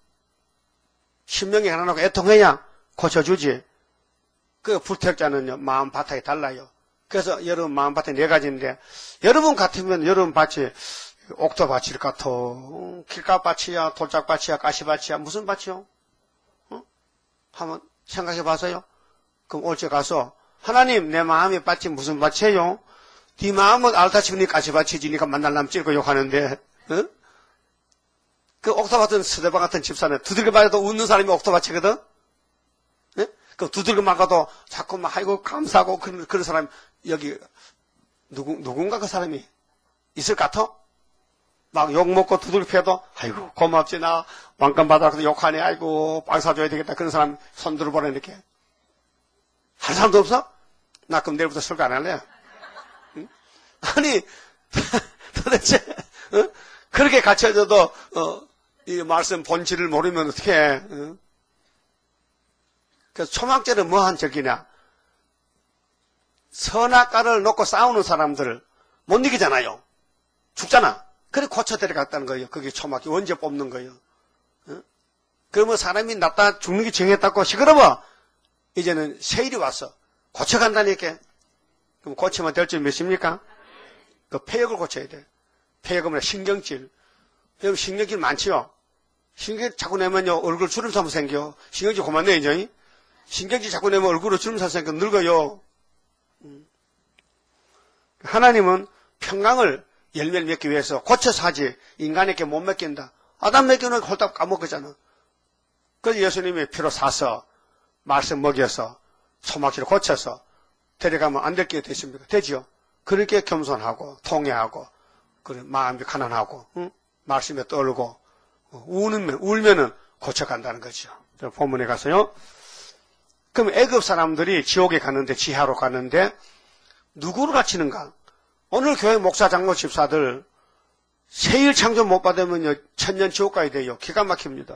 심령이 가난하고 애통해야 고쳐주지. 그 불택자는요, 마음 바탕이 달라요. 그래서 여러분 마음 바탕이 네 가지인데, 여러분 같으면 여러분 밭이 옥토밭일 같아. 길가밭이야, 돌짝밭이야, 가시밭이야, 무슨 밭이요? 어? 한번 생각해 봐서요. 그럼 올때 가서, 하나님, 내 마음의 밭이 무슨 밭이에요? 네 마음은 알다시피 가시밭이지니까 만날라면 찔고 욕하는데, 어? 그 옥토밭은 스데바 같은 집사는 두들겨 맞아도 웃는 사람이 옥토밭이거든? 예? 그 두들겨 맞아도 자꾸 막, 아이고, 감사하고 그런, 그런 사람, 여기, 누구, 누군가 그 사람이 있을 것 같아? 막 욕 먹고 두들겨 패도, 아이고, 고맙지, 나 왕관 받아서 욕하네, 아이고, 빵 사줘야 되겠다. 그런 사람 손 들어보라, 이렇게. 할 사람도 없어? 나 그럼 내일부터 설교 안 할래? 응? 아니, 도대체, 어? 그렇게 갇혀져도, 어, 이 말씀 본질을 모르면 어떻게 해? 어? 그래서 초막절은 뭐한 절기냐? 선악과를 놓고 싸우는 사람들을 못 이기잖아요. 죽잖아. 그래 고쳐 데려갔다는 거예요. 그게 초막기 언제 뽑는 거예요. 어? 그러면 사람이 낫다 죽는 게 정했다고 시끄러워. 이제는 세일이 왔어. 고쳐간다니까. 그럼 고치면 될 줄 몇입니까? 그 폐역을 고쳐야 돼. 폐역은 신경질. 여러분 신경질 많지요? 신경질 자꾸 내면요 얼굴 주름 삼아 생겨. 신경질 그만 내 이제. 신경질 자꾸 내면 얼굴로 주름 삼아 생겨 늙어요. 하나님은 평강을 열매를 맺기 위해서 고쳐서 하지 인간에게 못 맡긴다. 아담 맡기는 홀딱 까먹었잖아. 그래서 예수님이 피로 사서 말씀 먹여서 소막지를 고쳐서 데려가면 안 될 게 되십니까? 되지요. 그렇게 겸손하고 통회하고 그래 마음이 가난하고 응? 말씀에 떨고 우는 울면은 고쳐간다는 거죠. 본문에 가서요. 그럼 애굽 사람들이 지옥에 가는데 지하로 가는데 누구를 갇히는가? 오늘 교회 목사 장로 집사들 세일 창조 못 받으면요 천년 지옥 가야 돼요. 기가 막힙니다.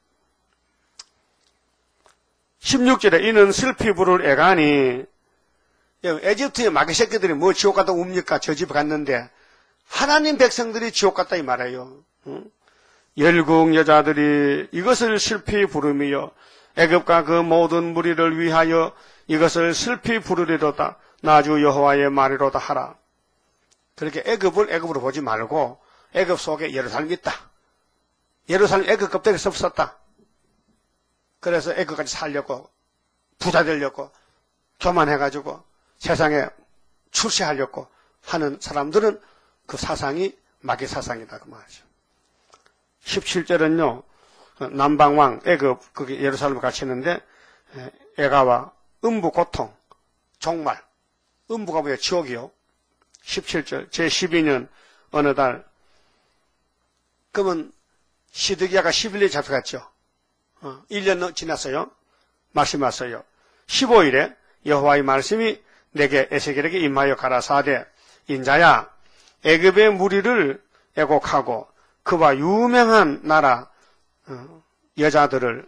십육 절에 이는 슬피 부를 애가니 에집트의 마귀 새끼들이 뭐 지옥 갔다 웁니까? 저 집에 갔는데 하나님 백성들이 지옥 갔다 이 말이에요. 열국 여자들이 이것을 슬피 부르며 애굽과 그 모든 무리를 위하여 이것을 슬피 부르리로다. 나주 여호와의 말이로다 하라. 그렇게 애굽을 애굽으로 보지 말고 애굽 속에 예루살렘이 있다. 예루살렘 애굽 껍데기에서 없었다. 그래서 애굽까지 살려고 부자 되려고 교만해가지고 세상에 출세하려고 하는 사람들은 그 사상이 마귀 사상이다 그 말이죠. 십칠 절은요. 남방왕 애굽 거기 예루살렘에 갇히는데 애가와 음부 고통 종말 음부가 뭐야 지옥이요. 십칠 절 제십이 년 어느 달 그러면 시드기야가 십일 일에 잡혀갔죠. 어, 일 년 지났어요. 말씀하세요. 십오 일에 여호와의 말씀이 내게 에스겔에게 임하여 가라사대 인자야 애굽의 무리를 애곡하고 그와 유명한 나라 어, 여자들을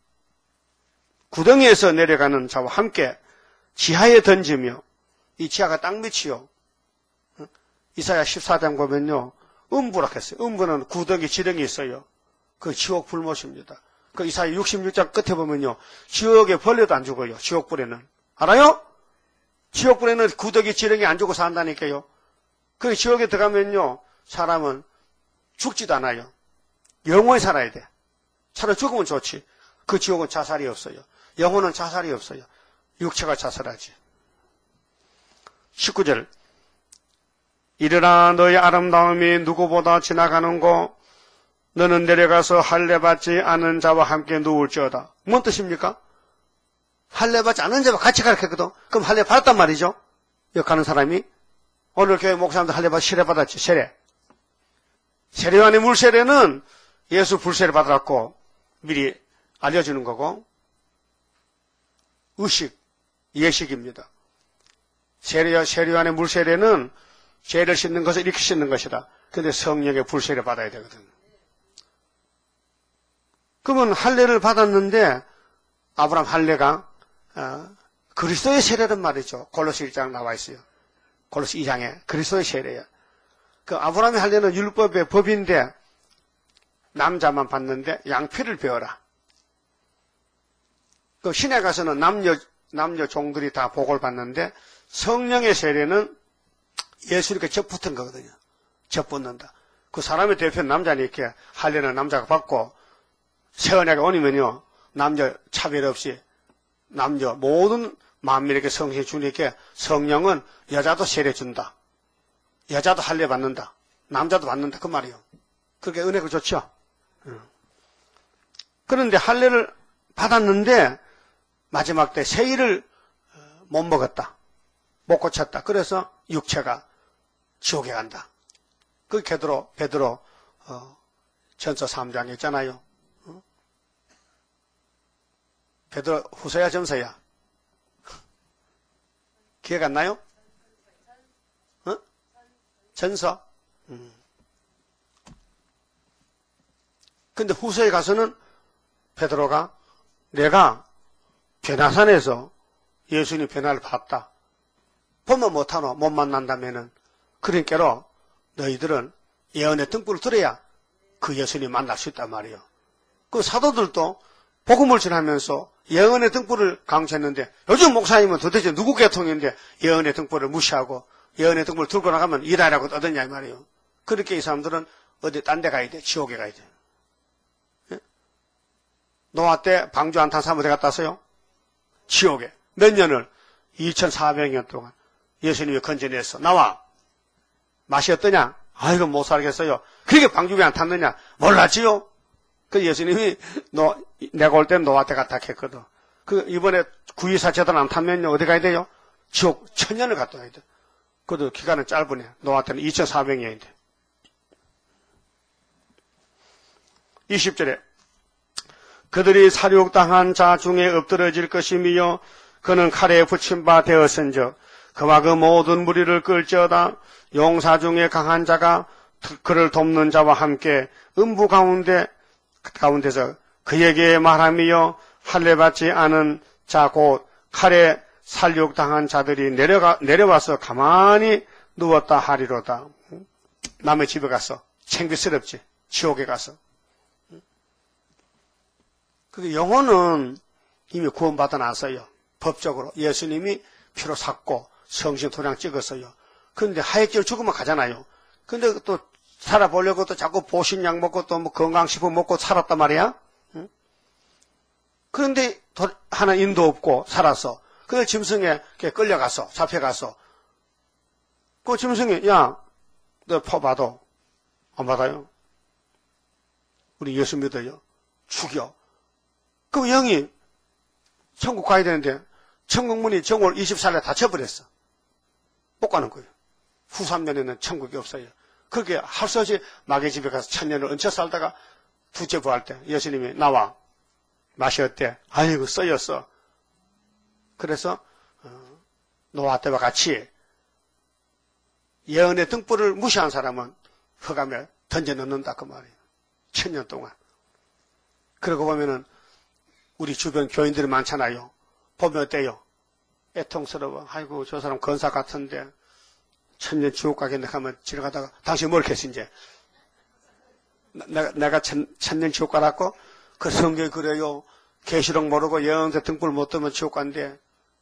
구덩이에서 내려가는 자와 함께 지하에 던지며 이 지하가 땅 밑이요. 어, 이사야 십사 장 보면요. 음부라 했어요. 음부는 구덩이 지렁이 있어요. 그 지옥 불못입니다. 그 이사야 육십육 장 끝에 보면요. 지옥에 벌레도 안 죽어요. 지옥불에는. 알아요? 지옥불에는 구덩이 지렁이 안 죽고 산다니까요. 그 지옥에 들어가면요. 사람은 죽지도 않아요. 영원히 살아야 돼. 차라리 죽으면 좋지. 그 지옥은 자살이 없어요. 영혼은 자살이 없어요. 육체가 자살하지. 십구 절 이르라 너의 아름다움이 누구보다 지나가는고 너는 내려가서 할례받지 않은 자와 함께 누울지어다. 뭔 뜻입니까? 할례받지 않은 자와 같이 가르쳤거든. 그럼 할례 받았단 말이죠. 여기 가는 사람이 오늘 교회 목사님도 할례받 세례 받았지. 세례. 세례 안에 물세례는 예수 불세례 받았고 미리 알려주는 거고 의식, 예식입니다. 세례, 세례 안에 물세례는 죄를 씻는 것을 이렇게 씻는 것이다. 그런데 성령의 불세례 받아야 되거든. 그러면 할례를 받았는데 아브라함 할례가 어, 그리스도의 세례란 말이죠. 골로새 일 장 나와 있어요. 골로새 이 장에 그리스도의 세례야. 그 아브라함의 할례는 율법의 법인데 남자만 받는데 양피를 베어라. 그 신에 가서는 남녀 남녀 종들이 다 복을 받는데 성령의 세례는 예수님께 접붙은 거거든요. 접붙는다. 그 사람의 대표는 남자니까 할례는 남자가 받고 세언약에 오니면요 남녀 차별 없이 남녀 모든 만민에게 성령 주니까 성령은 여자도 세례 준다. 여자도 할례 받는다. 남자도 받는다. 그 말이요. 그렇게 은혜가 좋죠. 그런데 할례를 받았는데 마지막 때 세일을 못 먹었다. 못 고쳤다. 그래서 육체가 지옥에 간다. 그 베드로 베드로 어, 전서 삼 장에 있잖아요. 어? 베드로 후서야 전서야. 기억 안 나요? 어? 전서. 음. 근데 후서에 가서는 베드로가 내가 변화산에서 예수님 변화를 봤다. 보면 못하노? 못 만난다면은. 그러니까로 너희들은 예언의 등불을 들어야 그 예수님 만날 수 있단 말이에요. 그 사도들도 복음을 전하면서 예언의 등불을 강조했는데 요즘 목사님은 도대체 누구 계통인데 예언의 등불을 무시하고 예언의 등불을 들고 나가면 일하라고 떠드냐 이 말이에요. 그렇게 이 사람들은 어디 딴 데 가야 돼. 지옥에 가야 돼. 예? 노아 때 방주 안 탄 사람 어디 갔다 왔어요? 지옥에. 몇 년을? 이천사백 년 동안 예수님이 건져냈어. 나와. 맛이 어떠냐? 아이고 못 살겠어요. 그렇게 방주 왜 안 탔느냐? 몰랐지요. 그 예수님이 너 내가 올 땐 노아 때 갔다 했거든. 그 이번에 구이사 제단 안 타면요 어디 가야 돼요? 지옥 천년을 갔다 와야 돼. 그것도 기간은 짧으네. 노아 때는 이천사백 년인데. 이십 절에 그들이 사륙당한 자 중에 엎드러질 것이며 그는 칼에 붙임 바 되었은즉 그와 그 모든 무리를 끌지어다. 용사 중에 강한 자가 그를 돕는 자와 함께 음부 가운데 가운데서 그에게 말하며 할례받지 않은 자 곧 칼에 살육당한 자들이 내려가 내려와서 가만히 누웠다 하리로다. 남의 집에 가서 창피스럽지. 지옥에 가서. 그 영혼은 이미 구원받아 놨어요. 법적으로 예수님이 피로 샀고 성신 도장 찍었어요. 그런데 하얗게 죽으면 가잖아요. 근데 또 살아보려고 또 자꾸 보신약 먹고 또 뭐 건강식품 먹고 살았단 말이야. 응? 그런데 하나 인도 없고 살았어. 그래서 짐승에 끌려가서 잡혀가서 그 짐승이, 야, 너 표 받아. 안 받아요? 우리 예수 믿어요. 죽여. 그 영이 천국 가야 되는데, 천국문이 정월 이십사 일에 닫혀버렸어. 못 가는 거예요. 후 삼 년에는 천국이 없어요. 그렇게 할 수 없이 마귀 집에 가서 천년을 얹혀 살다가 두째 부활 때 예수님이 나와. 맛이 어때? 아이고, 써였어. 그래서, 어, 노아 때와 같이 예언의 등불을 무시한 사람은 흑암에 던져 넣는다. 그 말이에요. 천년 동안. 그러고 보면은 우리 주변 교인들이 많잖아요. 보면 어때요? 애통스러워. 아이고, 저 사람 건사 같은데 천년 지옥 가겠네 하면 지나가다가 당신 뭘 했어 이제? 내가, 내가 천, 천년 지옥 가라고? 그 성경에 그래요. 계시록 모르고 예언의 등불 못 뜨면 지옥 간대.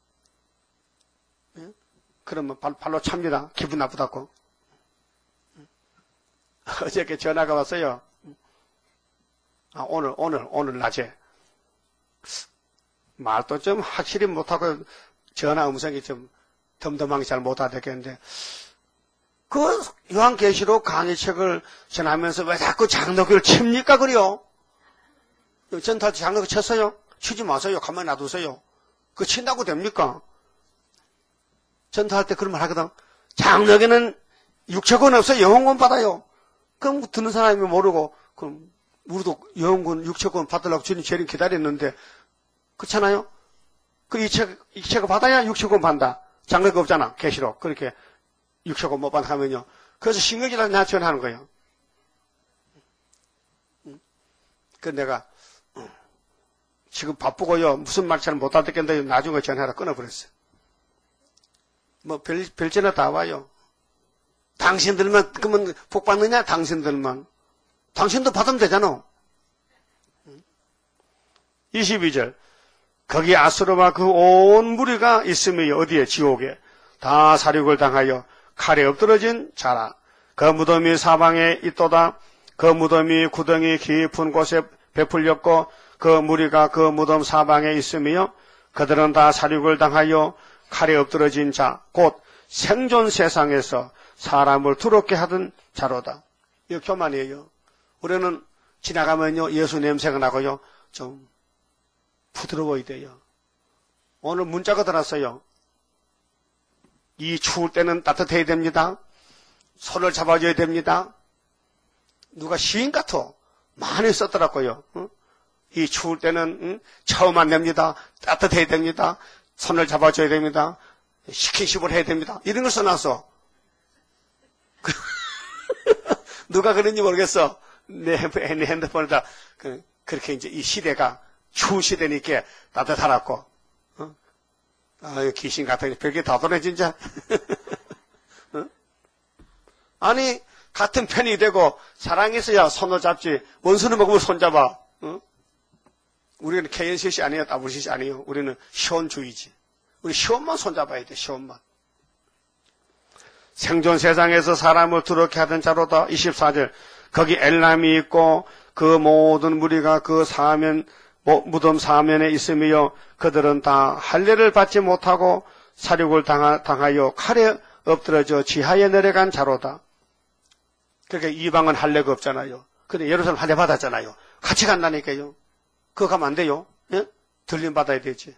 예? 그러면 발, 발로 찹니다. 기분 나쁘다고. 어저께 전화가 왔어요. 아, 오늘, 오늘, 오늘 낮에. 말도 좀 확실히 못하고 전화 음성이 좀 덤덤하게 잘 못 알아듣겠는데 그 요한계시록 강의책을 전하면서 왜 자꾸 장로교를 칩니까 그래요? 전탈 때 장로교 쳤어요? 치지 마세요. 가만히 놔두세요. 그거 친다고 됩니까? 전탈할 때 그런 말 하거든. 장로교는 육체권 없어요. 영혼권 받아요. 그럼 듣는 사람이 모르고 그럼 우리도 영혼권 육체권 받으려고 주님 재림 기다렸는데 그렇잖아요? 그 이체, 이체가 받아야 육체권 받는다. 장르가 없잖아. 계시록. 그렇게 육체권 못 받아 하면요. 그래서 신경질을 내가 전하는 거예요. 그 내가 지금 바쁘고요. 무슨 말 잘 못 알아듣겠는데 나중에 전화를 끊어버렸어요. 뭐 별, 별 전화 다 와요. 당신들만 그러면 복 받느냐? 당신들만. 당신도 받으면 되잖아. 이십이 절. 거기 아수르와 그 온 무리가 있으며 어디에 지옥에 다 사륙을 당하여 칼에 엎드러진 자라. 그 무덤이 사방에 있도다. 그 무덤이 구덩이 깊은 곳에 베풀렸고 그 무리가 그 무덤 사방에 있으며 그들은 다 사륙을 당하여 칼에 엎드러진 자 곧 생존 세상에서 사람을 두렵게 하던 자로다. 이거 교만이에요. 우리는 지나가면요 예수 냄새가 나고요 좀 부드러워야 돼요. 오늘 문자가 들었어요. 이 추울 때는 따뜻해야 됩니다. 손을 잡아줘야 됩니다. 누가 시인 같아. 많이 썼더라고요. 응? 이 추울 때는 응? 처음 안 됩니다. 따뜻해야 됩니다. 손을 잡아줘야 됩니다. 스킨십을 해야 됩니다. 이런 걸 써놨어. 누가 그런지 모르겠어. 내 핸드폰에다 그렇게 이제 이 시대가 추운 시대니까 따뜻하라고. 어? 아, 귀신 같은 별게 다 도네 진짜. 어? 아니 같은 편이 되고 사랑해서야 손을 잡지 원수는 먹으면 손잡아. 어? 우리는 케이엔씨씨 아니에요. 더블유씨씨 아니에요. 우리는 시온주의지. 우리 시온만 손잡아야 돼. 시온만. 생존 세상에서 사람을 두렵게 하던 자로다. 이십사 절. 거기 엘람이 있고 그 모든 무리가 그 사면 무덤 사면에 있으며 그들은 다 할례를 받지 못하고 사륙을 당하, 당하여 칼에 엎드러져 지하에 내려간 자로다. 그러니까 이방은 할례가 없잖아요. 근데 예루살렘 할례 받았잖아요. 같이 간다니까요. 그거 가면 안 돼요. 예? 들림 받아야 되지.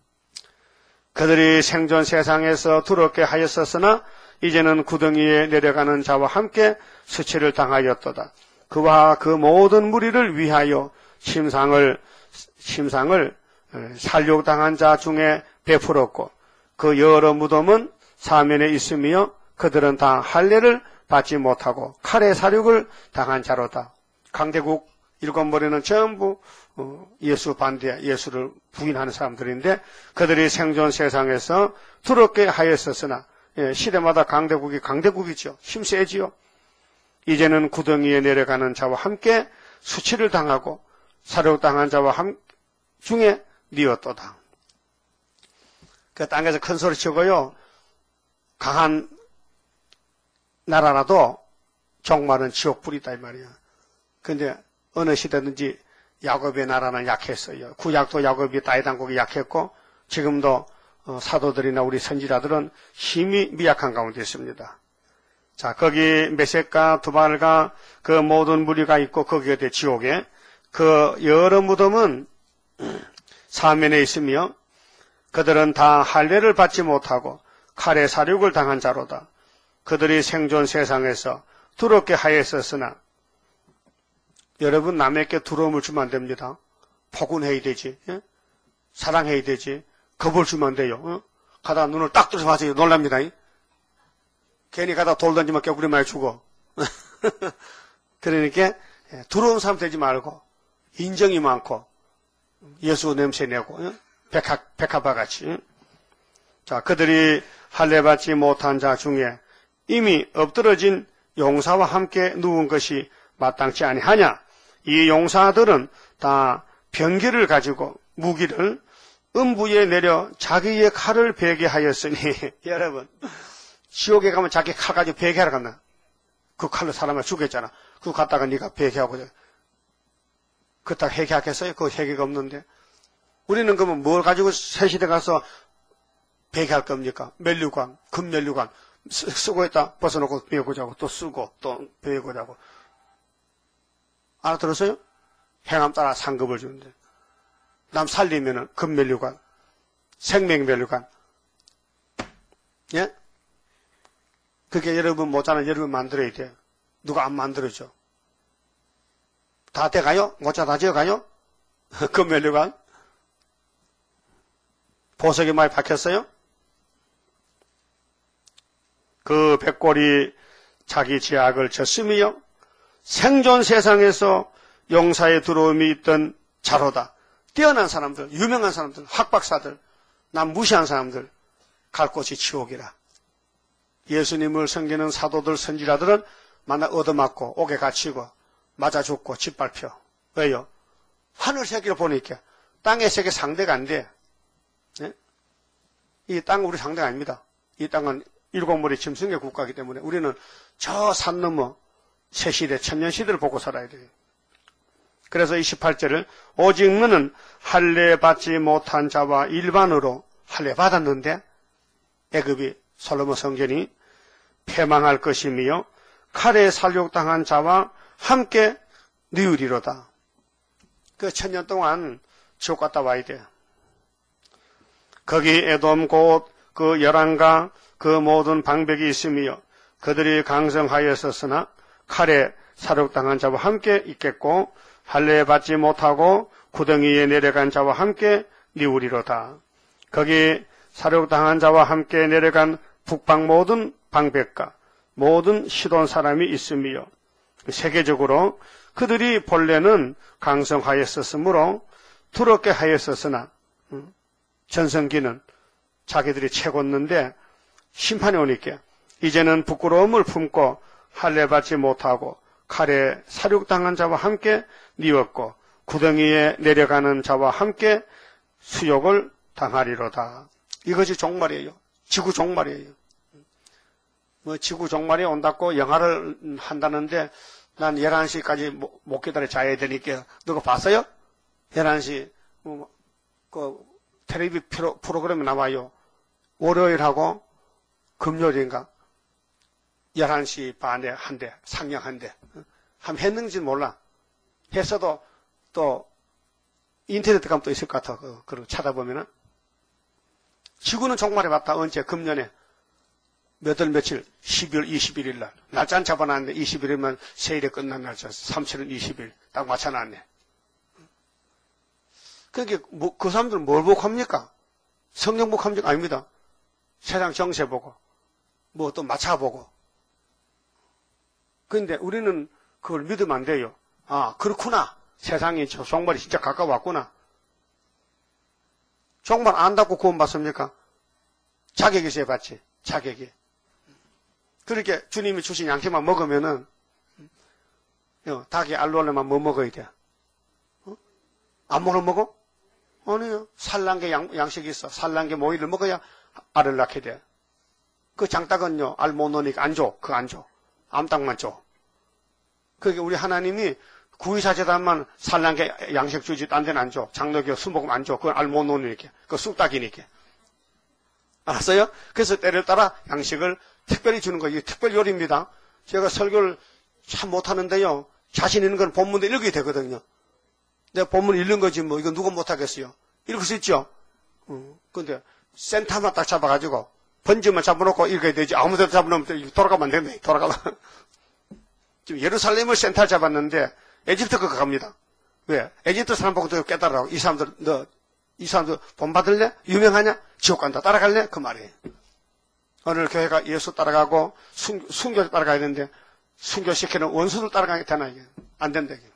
그들이 생존 세상에서 두렵게 하였었으나 이제는 구덩이에 내려가는 자와 함께 수치를 당하였도다. 그와 그 모든 무리를 위하여 심상을 심상을 살육당한 자 중에 베풀었고 그 여러 무덤은 사면에 있으며 그들은 다 할례를 받지 못하고 칼에 사륙을 당한 자로다. 강대국 일곱 머리는 전부 예수 반대, 예수를 부인하는 사람들인데 그들이 생존 세상에서 두렵게 하였었으나 시대마다 강대국이 강대국이죠. 힘 세지요. 이제는 구덩이에 내려가는 자와 함께 수치를 당하고 사륙당한 자와 함 중에 니었도다. 그 땅에서 큰 소리 치고요. 강한 나라라도 종말은 지옥불이다 이 말이야. 근데 어느 시대든지 야곱의 나라는 약했어요. 구약도 야곱이 다윗 왕국이 약했고 지금도 사도들이나 우리 선지자들은 힘이 미약한 가운데 있습니다. 자, 거기 메섹과 두발과 그 모든 무리가 있고 거기에 대 지옥에 그 여러 무덤은 사면에 있으며 그들은 다 할례를 받지 못하고 칼에 사륙을 당한 자로다. 그들이 생존 세상에서 두렵게 하였었으나 여러분 남에게 두려움을 주면 안 됩니다. 포근해야 되지. 예? 사랑해야 되지. 겁을 주면 안 돼요. 어? 가다 눈을 딱 뜨서 봐서 놀랍니다. 괜히 가다 돌 던지면 깨구리 많이 죽어. 그러니까 두려운 사람 되지 말고 인정이 많고 예수 냄새 내고 백합, 백합화 같이. 자, 그들이 할례 받지 못한 자 중에 이미 엎드러진 용사와 함께 누운 것이 마땅치 아니하냐. 이 용사들은 다 병기를 가지고 무기를 음부에 내려 자기의 칼을 베게 하였으니 여러분 지옥에 가면 자기 칼 가지고 베개하러 갔나? 그 칼로 사람을 죽였잖아. 그거 갖다가 네가 베개하고 그렇다고 해계하겠어요? 그거 해계가 없는데. 우리는 그러면 뭘 가지고 새시대 가서 베개할 겁니까? 멜류관, 금멜류관 쓰고 있다 벗어놓고 베고 자고 또 쓰고 또 베고 자고. 알아들었어요? 행함 따라 상급을 주는데. 남 살리면은 금멜류관, 생명멜류관. 예? 그게 여러분 못자는 여러분 만들어야 돼. 누가 안 만들어줘. 다 돼가요? 못자 다 지어가요? 금멜류관? 보석이 많이 박혔어요? 그 백골이 자기 제약을 졌으며 생존 세상에서 용사의 두려움이 있던 자로다. 뛰어난 사람들, 유명한 사람들, 학박사들, 남 무시한 사람들 갈 곳이 지옥이라. 예수님을 섬기는 사도들, 선지자들은 만나 얻어맞고 옥에 갇히고 맞아 죽고 짓밟혀. 왜요? 하늘 세계를 보니까 땅의 세계 상대가 안 돼. 네? 이 땅은 우리 상대가 아닙니다. 이 땅은 일곱 머리 짐승의 국가이기 때문에 우리는 저 산 넘어 새시대, 천년시대를 보고 살아야 돼요. 그래서 이십팔 절을 오직 너는 할례 받지 못한 자와 일반으로 할례 받았는데 애굽이 솔로몬 성전이 패망할 것이며 칼에 살육당한 자와 함께 뉘우리로다. 그 천년 동안 지옥 갔다 와야 돼. 거기 에돔 곧 그 열왕과 그 모든 방백이 있으며 그들이 강성하였었으나 칼에 살육당한 자와 함께 있겠고 할례 받지 못하고 구덩이에 내려간 자와 함께 뉘우리로다. 거기 살육당한 자와 함께 내려간 북방 모든 방백과 모든 시돈 사람이 있으며 세계적으로 그들이 본래는 강성하였었으므로 두렵게 하였었으나 전성기는 자기들이 채웠는데 심판이 오니까 이제는 부끄러움을 품고 할례 받지 못하고 칼에 살육당한 자와 함께 뉘었고 구덩이에 내려가는 자와 함께 수욕을 당하리로다. 이것이 종말이에요. 지구 종말이에요. 뭐 지구 종말이 온다고 영화를 한다는데 난 열한 시까지 못, 못 기다려 자야 되니까 누가 봤어요? 열한 시 뭐, 그 텔레비 프로, 프로그램이 나와요. 월요일하고 금요일인가 열한 시 반에 한 대, 상영한대. 한번 했는지 몰라. 했어도 또 인터넷 가면 또 있을 것 같아. 그, 그리고 찾아보면은. 지구는 종말에 왔다. 언제? 금년에. 몇 월 며칠? 십이월 이십일일 날. 날짜는 잡아놨는데 이십 일이면 세일이 끝난 날짜. 삼칠월 이십일. 딱 맞춰놨네. 그러니까 뭐, 그 사람들은 뭘 보고 합니까? 성경 보고 합니까? 아닙니다. 세상 정세 보고. 뭐 또 맞춰보고. 그런데 우리는 그걸 믿으면 안 돼요. 아, 그렇구나. 세상이 저 종말이 진짜 가까웠구나. 종말 안다고 구원 받습니까? 자격이 있어야 받지. 자격이. 그렇게 주님이 주신 양식만 먹으면은 닭이 알 놓으려면 뭐 먹어야 돼? 어? 안 먹으면 먹어? 아니요. 산란계 양, 양식이 있어. 산란계 모이를 먹어야 알을 낳게 돼. 그 장닭은요, 알 못 놓으니까 안 줘. 그거 안 줘. 암탉만 줘. 그게 우리 하나님이 구이사 제단만 산란계 양식 주지 딴 데는 안 줘. 장로교 수목금 안 줘. 그건 알 못 놓으니까. 그거 쑥닭이니까. 알았어요? 그래서 때를 따라 양식을 특별히 주는 거예요. 이게 특별 요리입니다. 제가 설교를 참 못하는데요. 자신 있는 건 본문도 읽어야 되거든요. 내가 본문 읽는 거지 뭐 이거 누가 못하겠어요. 읽을 수 있죠. 어, 근데 센터만 딱 잡아가지고 번지만 잡아놓고 읽어야 되지. 아무데나 잡아놓으면 돌아가면 안 된다. 돌아가면. 지금 예루살렘을 센터를 잡았는데 에집트 거 갑니다. 왜? 에집트 사람 보고 또 깨달으라고. 이 사람들 너 이 사람들 본받을래? 유명하냐? 지옥 간다. 따라갈래? 그 말이에요. 오늘 교회가 예수 따라가고 순, 순교 따라가야 되는데 순교시키는 원수들 따라가게 되나 이게? 안 된다 이게.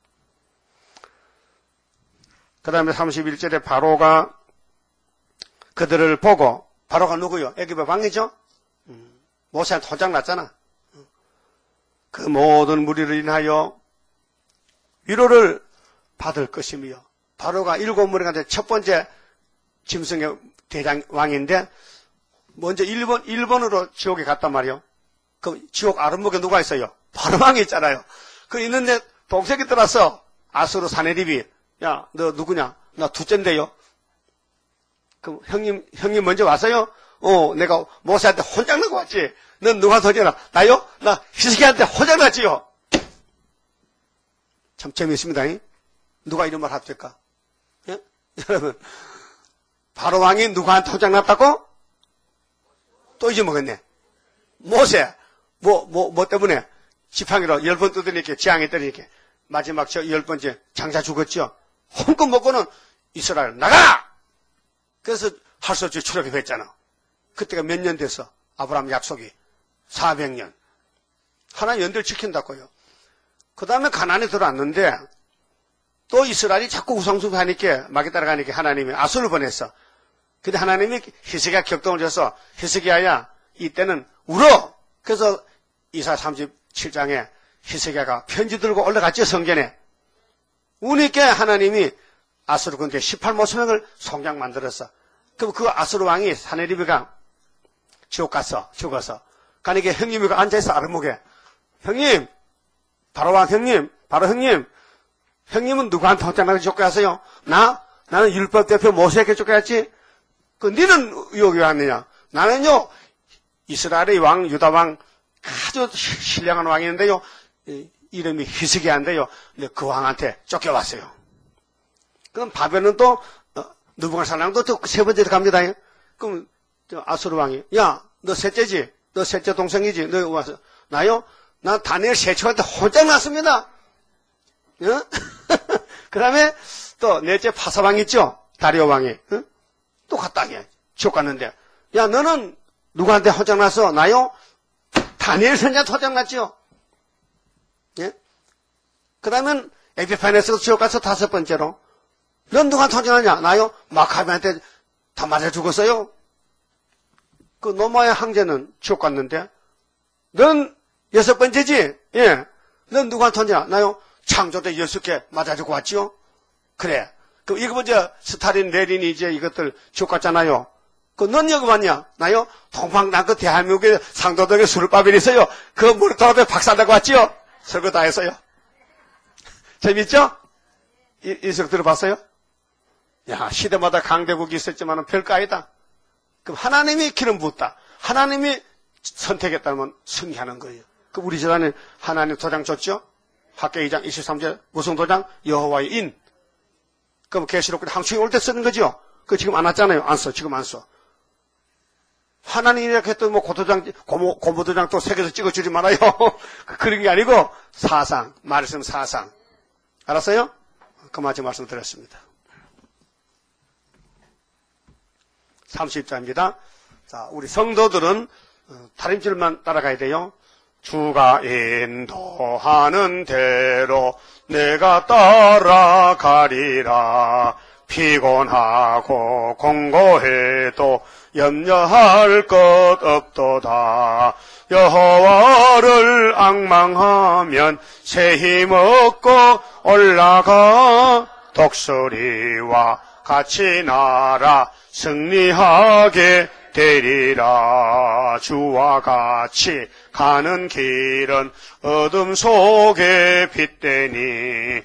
그 다음에 삼십일 절에 바로가 그들을 보고, 바로가 누구요? 애굽의 왕이죠? 음, 모세한테 호장 났잖아. 그 모든 무리를 인하여 위로를 받을 것이며, 바로가 일곱 무리가 첫 번째 짐승의 대장 왕인데, 먼저 일본, 일본으로 지옥에 갔단 말이요. 그 지옥 아랫목에 누가 있어요? 바로 왕이 있잖아요. 그 있는데 동생이 들어서 아수르 사네립이, 야, 너 누구냐? 나 둘째인데요. 그럼 형님, 형님 먼저 왔어요? 어, 내가 모세한테 혼장 나고 왔지. 넌 누가 더지나? 나요? 나 히스기야한테 혼장 났지요. 참 재미있습니다. 이? 누가 이런 말 합니까? 예? 여러분, 바로 왕이 누구한테 혼장 났다고? 또 잊어먹었네. 모세. 뭐, 뭐, 뭐 때문에? 지팡이로 열 번 뜯으니까, 지향에 때리니까. 마지막 저 열 번째 장자 죽었죠. 홍금 먹고는 이스라엘 나가! 그래서 할 수 없이 출애굽 했잖아. 그때가 몇 년 됐어? 아브라함 약속이. 사백 년. 하나님 연대를 지킨다고요. 그 다음에 가나안에 들어왔는데, 또 이스라엘이 자꾸 우상숭배하니까, 막에 따라가니까 하나님이 아수를 보냈어. 근데 하나님이 히스기야 격동을 줘서, 히스기야야, 이때는 울어! 그래서 이사 삼십칠 장에 히스기야가 편지 들고 올라갔죠, 성전에. 우니까 하나님이 아수르 군대 십팔 모수명을 송장 만들었어. 그럼 그 아수르 왕이 사네리비가 지옥 갔어, 죽어서. 가니까 형님이가 앉아있어, 아랫목에. 형님, 바로 왕 형님, 바로 형님. 형님은 누구한테 혼자나게 쫓겨왔어요? 나? 나는 율법 대표 모세에게 쫓겨왔지? 그, 니는 여기 왜 왔느냐? 나는요, 이스라엘의 왕, 유다 왕, 아주 신령한 왕이었는데요, 이름이 히스기야인데요, 그 왕한테 쫓겨왔어요. 그럼 바벨은 또, 느부갓네살랑도 또 세 번째로 갑니다. 그럼, 아수르 왕이, 야, 너 셋째지? 너 셋째 동생이지? 너 와서, 나요? 나 다니엘 세초한테 혼자 났습니다. 어? 그 다음에 또 넷째 파사왕 있죠? 다리오 왕이. 어? 또 갔다, 게 지옥 갔는데. 야, 너는 누구한테 혼자 났어? 나요? 다니엘 선지자한테 혼자 났죠? 예? 그 다음엔 에피파네스가 지옥 가서 다섯 번째로. 넌 누구한테 혼자 났냐? 나요? 마카비한테 다 맞아 죽었어요? 그 노마의 황제는 지옥 갔는데. 넌 여섯 번째지? 예. 넌 누구한테 혼자 났냐? 나요? 창조 때 여섯 개 맞아 죽고 왔지요? 그래. 그럼 이거 먼저 스탈린, 레닌이 이제 이것들 지옥 갔잖아요. 그 넌 여기 왔냐? 나요? 동방남북 대한민국에 상도동에 수르바벨이 있어요. 그 무릎도앞에 박살나고 왔지요? 설교 다 했어요. 재밌죠? 이, 이석 들어봤어요? 야, 시대마다 강대국이 있었지만은 별거 아니다. 그럼 하나님이 기름 부었다. 하나님이 선택했다면 승리하는 거예요. 그럼 우리 집안에 하나님 도장 줬죠? 학계 이 장 이십삼 절 무슨 도장? 여호와의 인. 그럼 계시록 항충이 올 때 쓰는 거죠? 그 지금 안 왔잖아요. 안 써. 지금 안 써. 하나님이 이렇게 했더니 뭐 고도장, 고모, 고모도장 또 새겨서 찍어주지 말아요. 그런 게 아니고 사상, 말씀 사상. 알았어요? 그만큼 말씀드렸습니다. 삼십 절입니다. 자, 우리 성도들은 다림질만 따라가야 돼요. 주가 인도하는 대로 내가 따라가리라. 피곤하고 공고해도 염려할 것 없도다. 여호와를 앙망하면 새 힘 얻고 올라가 독수리와 같이 날아 승리하게 되리라. 주와 같이 가는 길은 어둠 속에 빛되니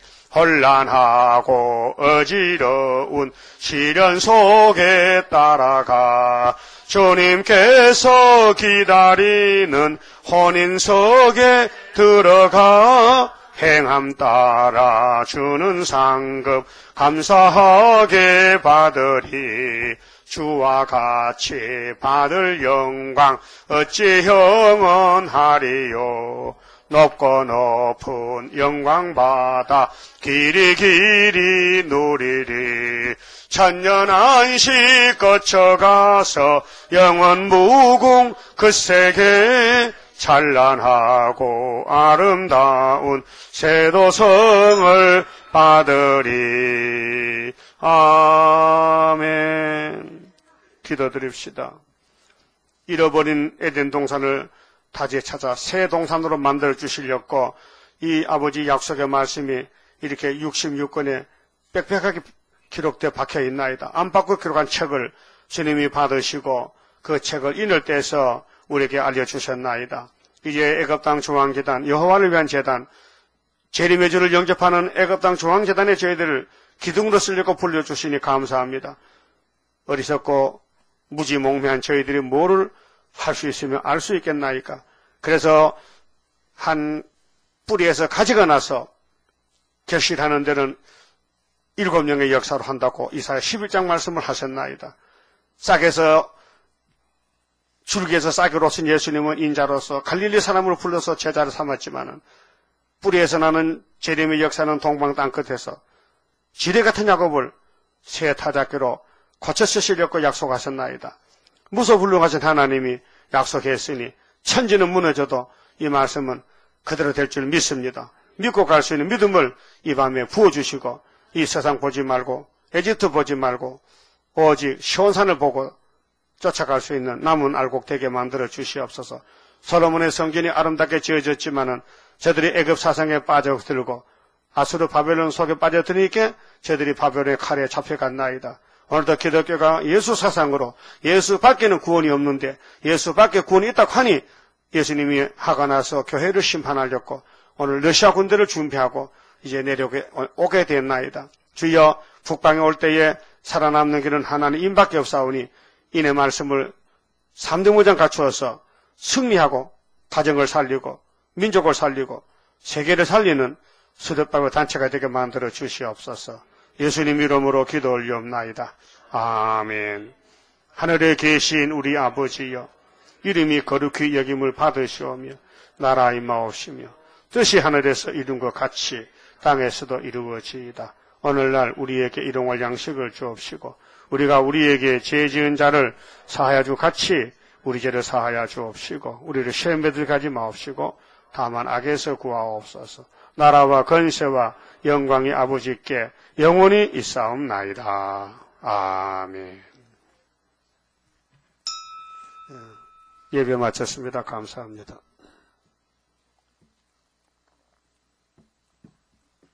혼란하고 어지러운 시련 속에 따라가 주님께서 기다리는 혼인석에 들어가 행함 따라 주는 상급 감사하게 받으리. 주와 같이 받을 영광 어찌 영원하리요. 높고 높은 영광 받아 길이 길이 누리리. 천년 안식 거쳐가서 영원 무궁 그 세계 찬란하고 아름다운 세도성을 받으리. 아멘. 기도드립시다. 잃어버린 에덴 동산을 다시 찾아 새 동산으로 만들어 주시려고 이 아버지 약속의 말씀이 이렇게 육십육 권에 빽빽하게 기록되어 박혀 있나이다. 안팎으로 기록한 책을 주님이 받으시고 그 책을 인을 떼서 우리에게 알려주셨나이다. 이제 애굽 땅 중앙재단, 여호와를 위한 재단, 재림의 주를 영접하는 애굽 땅 중앙재단의 저희들을 기둥으로 쓰려고 불려주시니 감사합니다. 어리석고 무지몽매한 저희들이 뭐를 할 수 있으면 알 수 있겠나이까. 그래서 한 뿌리에서 가지가 나서 결실하는 데는 일곱 명의 역사로 한다고 이사야 십일 장 말씀을 하셨나이다. 싹에서 줄기에서 싹으로 친 예수님은 인자로서 갈릴리 사람으로 불러서 제자를 삼았지만은 뿌리에서 나는 재림의 역사는 동방 땅끝에서 지뢰 같은 야곱을 새 타작기로 고쳐 쓰시려고 약속하셨나이다. 무소불능하신 하나님이 약속했으니 천지는 무너져도 이 말씀은 그대로 될 줄 믿습니다. 믿고 갈 수 있는 믿음을 이 밤에 부어주시고 이 세상 보지 말고 에집트 보지 말고 오직 시온산을 보고 쫓아갈 수 있는 남은 알곡 되게 만들어 주시옵소서. 솔로몬의 성전이 아름답게 지어졌지만은 저들이 애굽 사상에 빠져들고 아수르 바벨론 속에 빠져드니까 저들이 바벨론의 칼에 잡혀갔나이다. 오늘도 기독교가 예수 사상으로 예수 밖에는 구원이 없는데 예수 밖에 구원이 있다고 하니 예수님이 화가 나서 교회를 심판하려고 오늘 러시아 군대를 준비하고 이제 내려오게 오게 됐나이다. 주여 북방에 올 때에 살아남는 길은 하나님 인밖에 없사오니 이내 말씀을 삼등무장 갖추어서 승리하고 가정을 살리고 민족을 살리고 세계를 살리는 수도방의 단체가 되게 만들어 주시옵소서. 예수님 이름으로 기도 올리옵나이다. 아멘. 하늘에 계신 우리 아버지여, 이름이 거룩히 여김을 받으시오며 나라 임하옵시며 뜻이 하늘에서 이룬 것 같이 땅에서도 이루어지이다. 오늘날 우리에게 일용할 양식을 주옵시고 우리가 우리에게 죄 지은 자를 사하여 주 같이 우리 죄를 사하여 주옵시고 우리를 시험에 들게 마옵시고 다만 악에서 구하옵소서. 나라와 권세와 영광이 아버지께 영원히 있사옵나이다. 아멘. 예배 마쳤습니다. 감사합니다.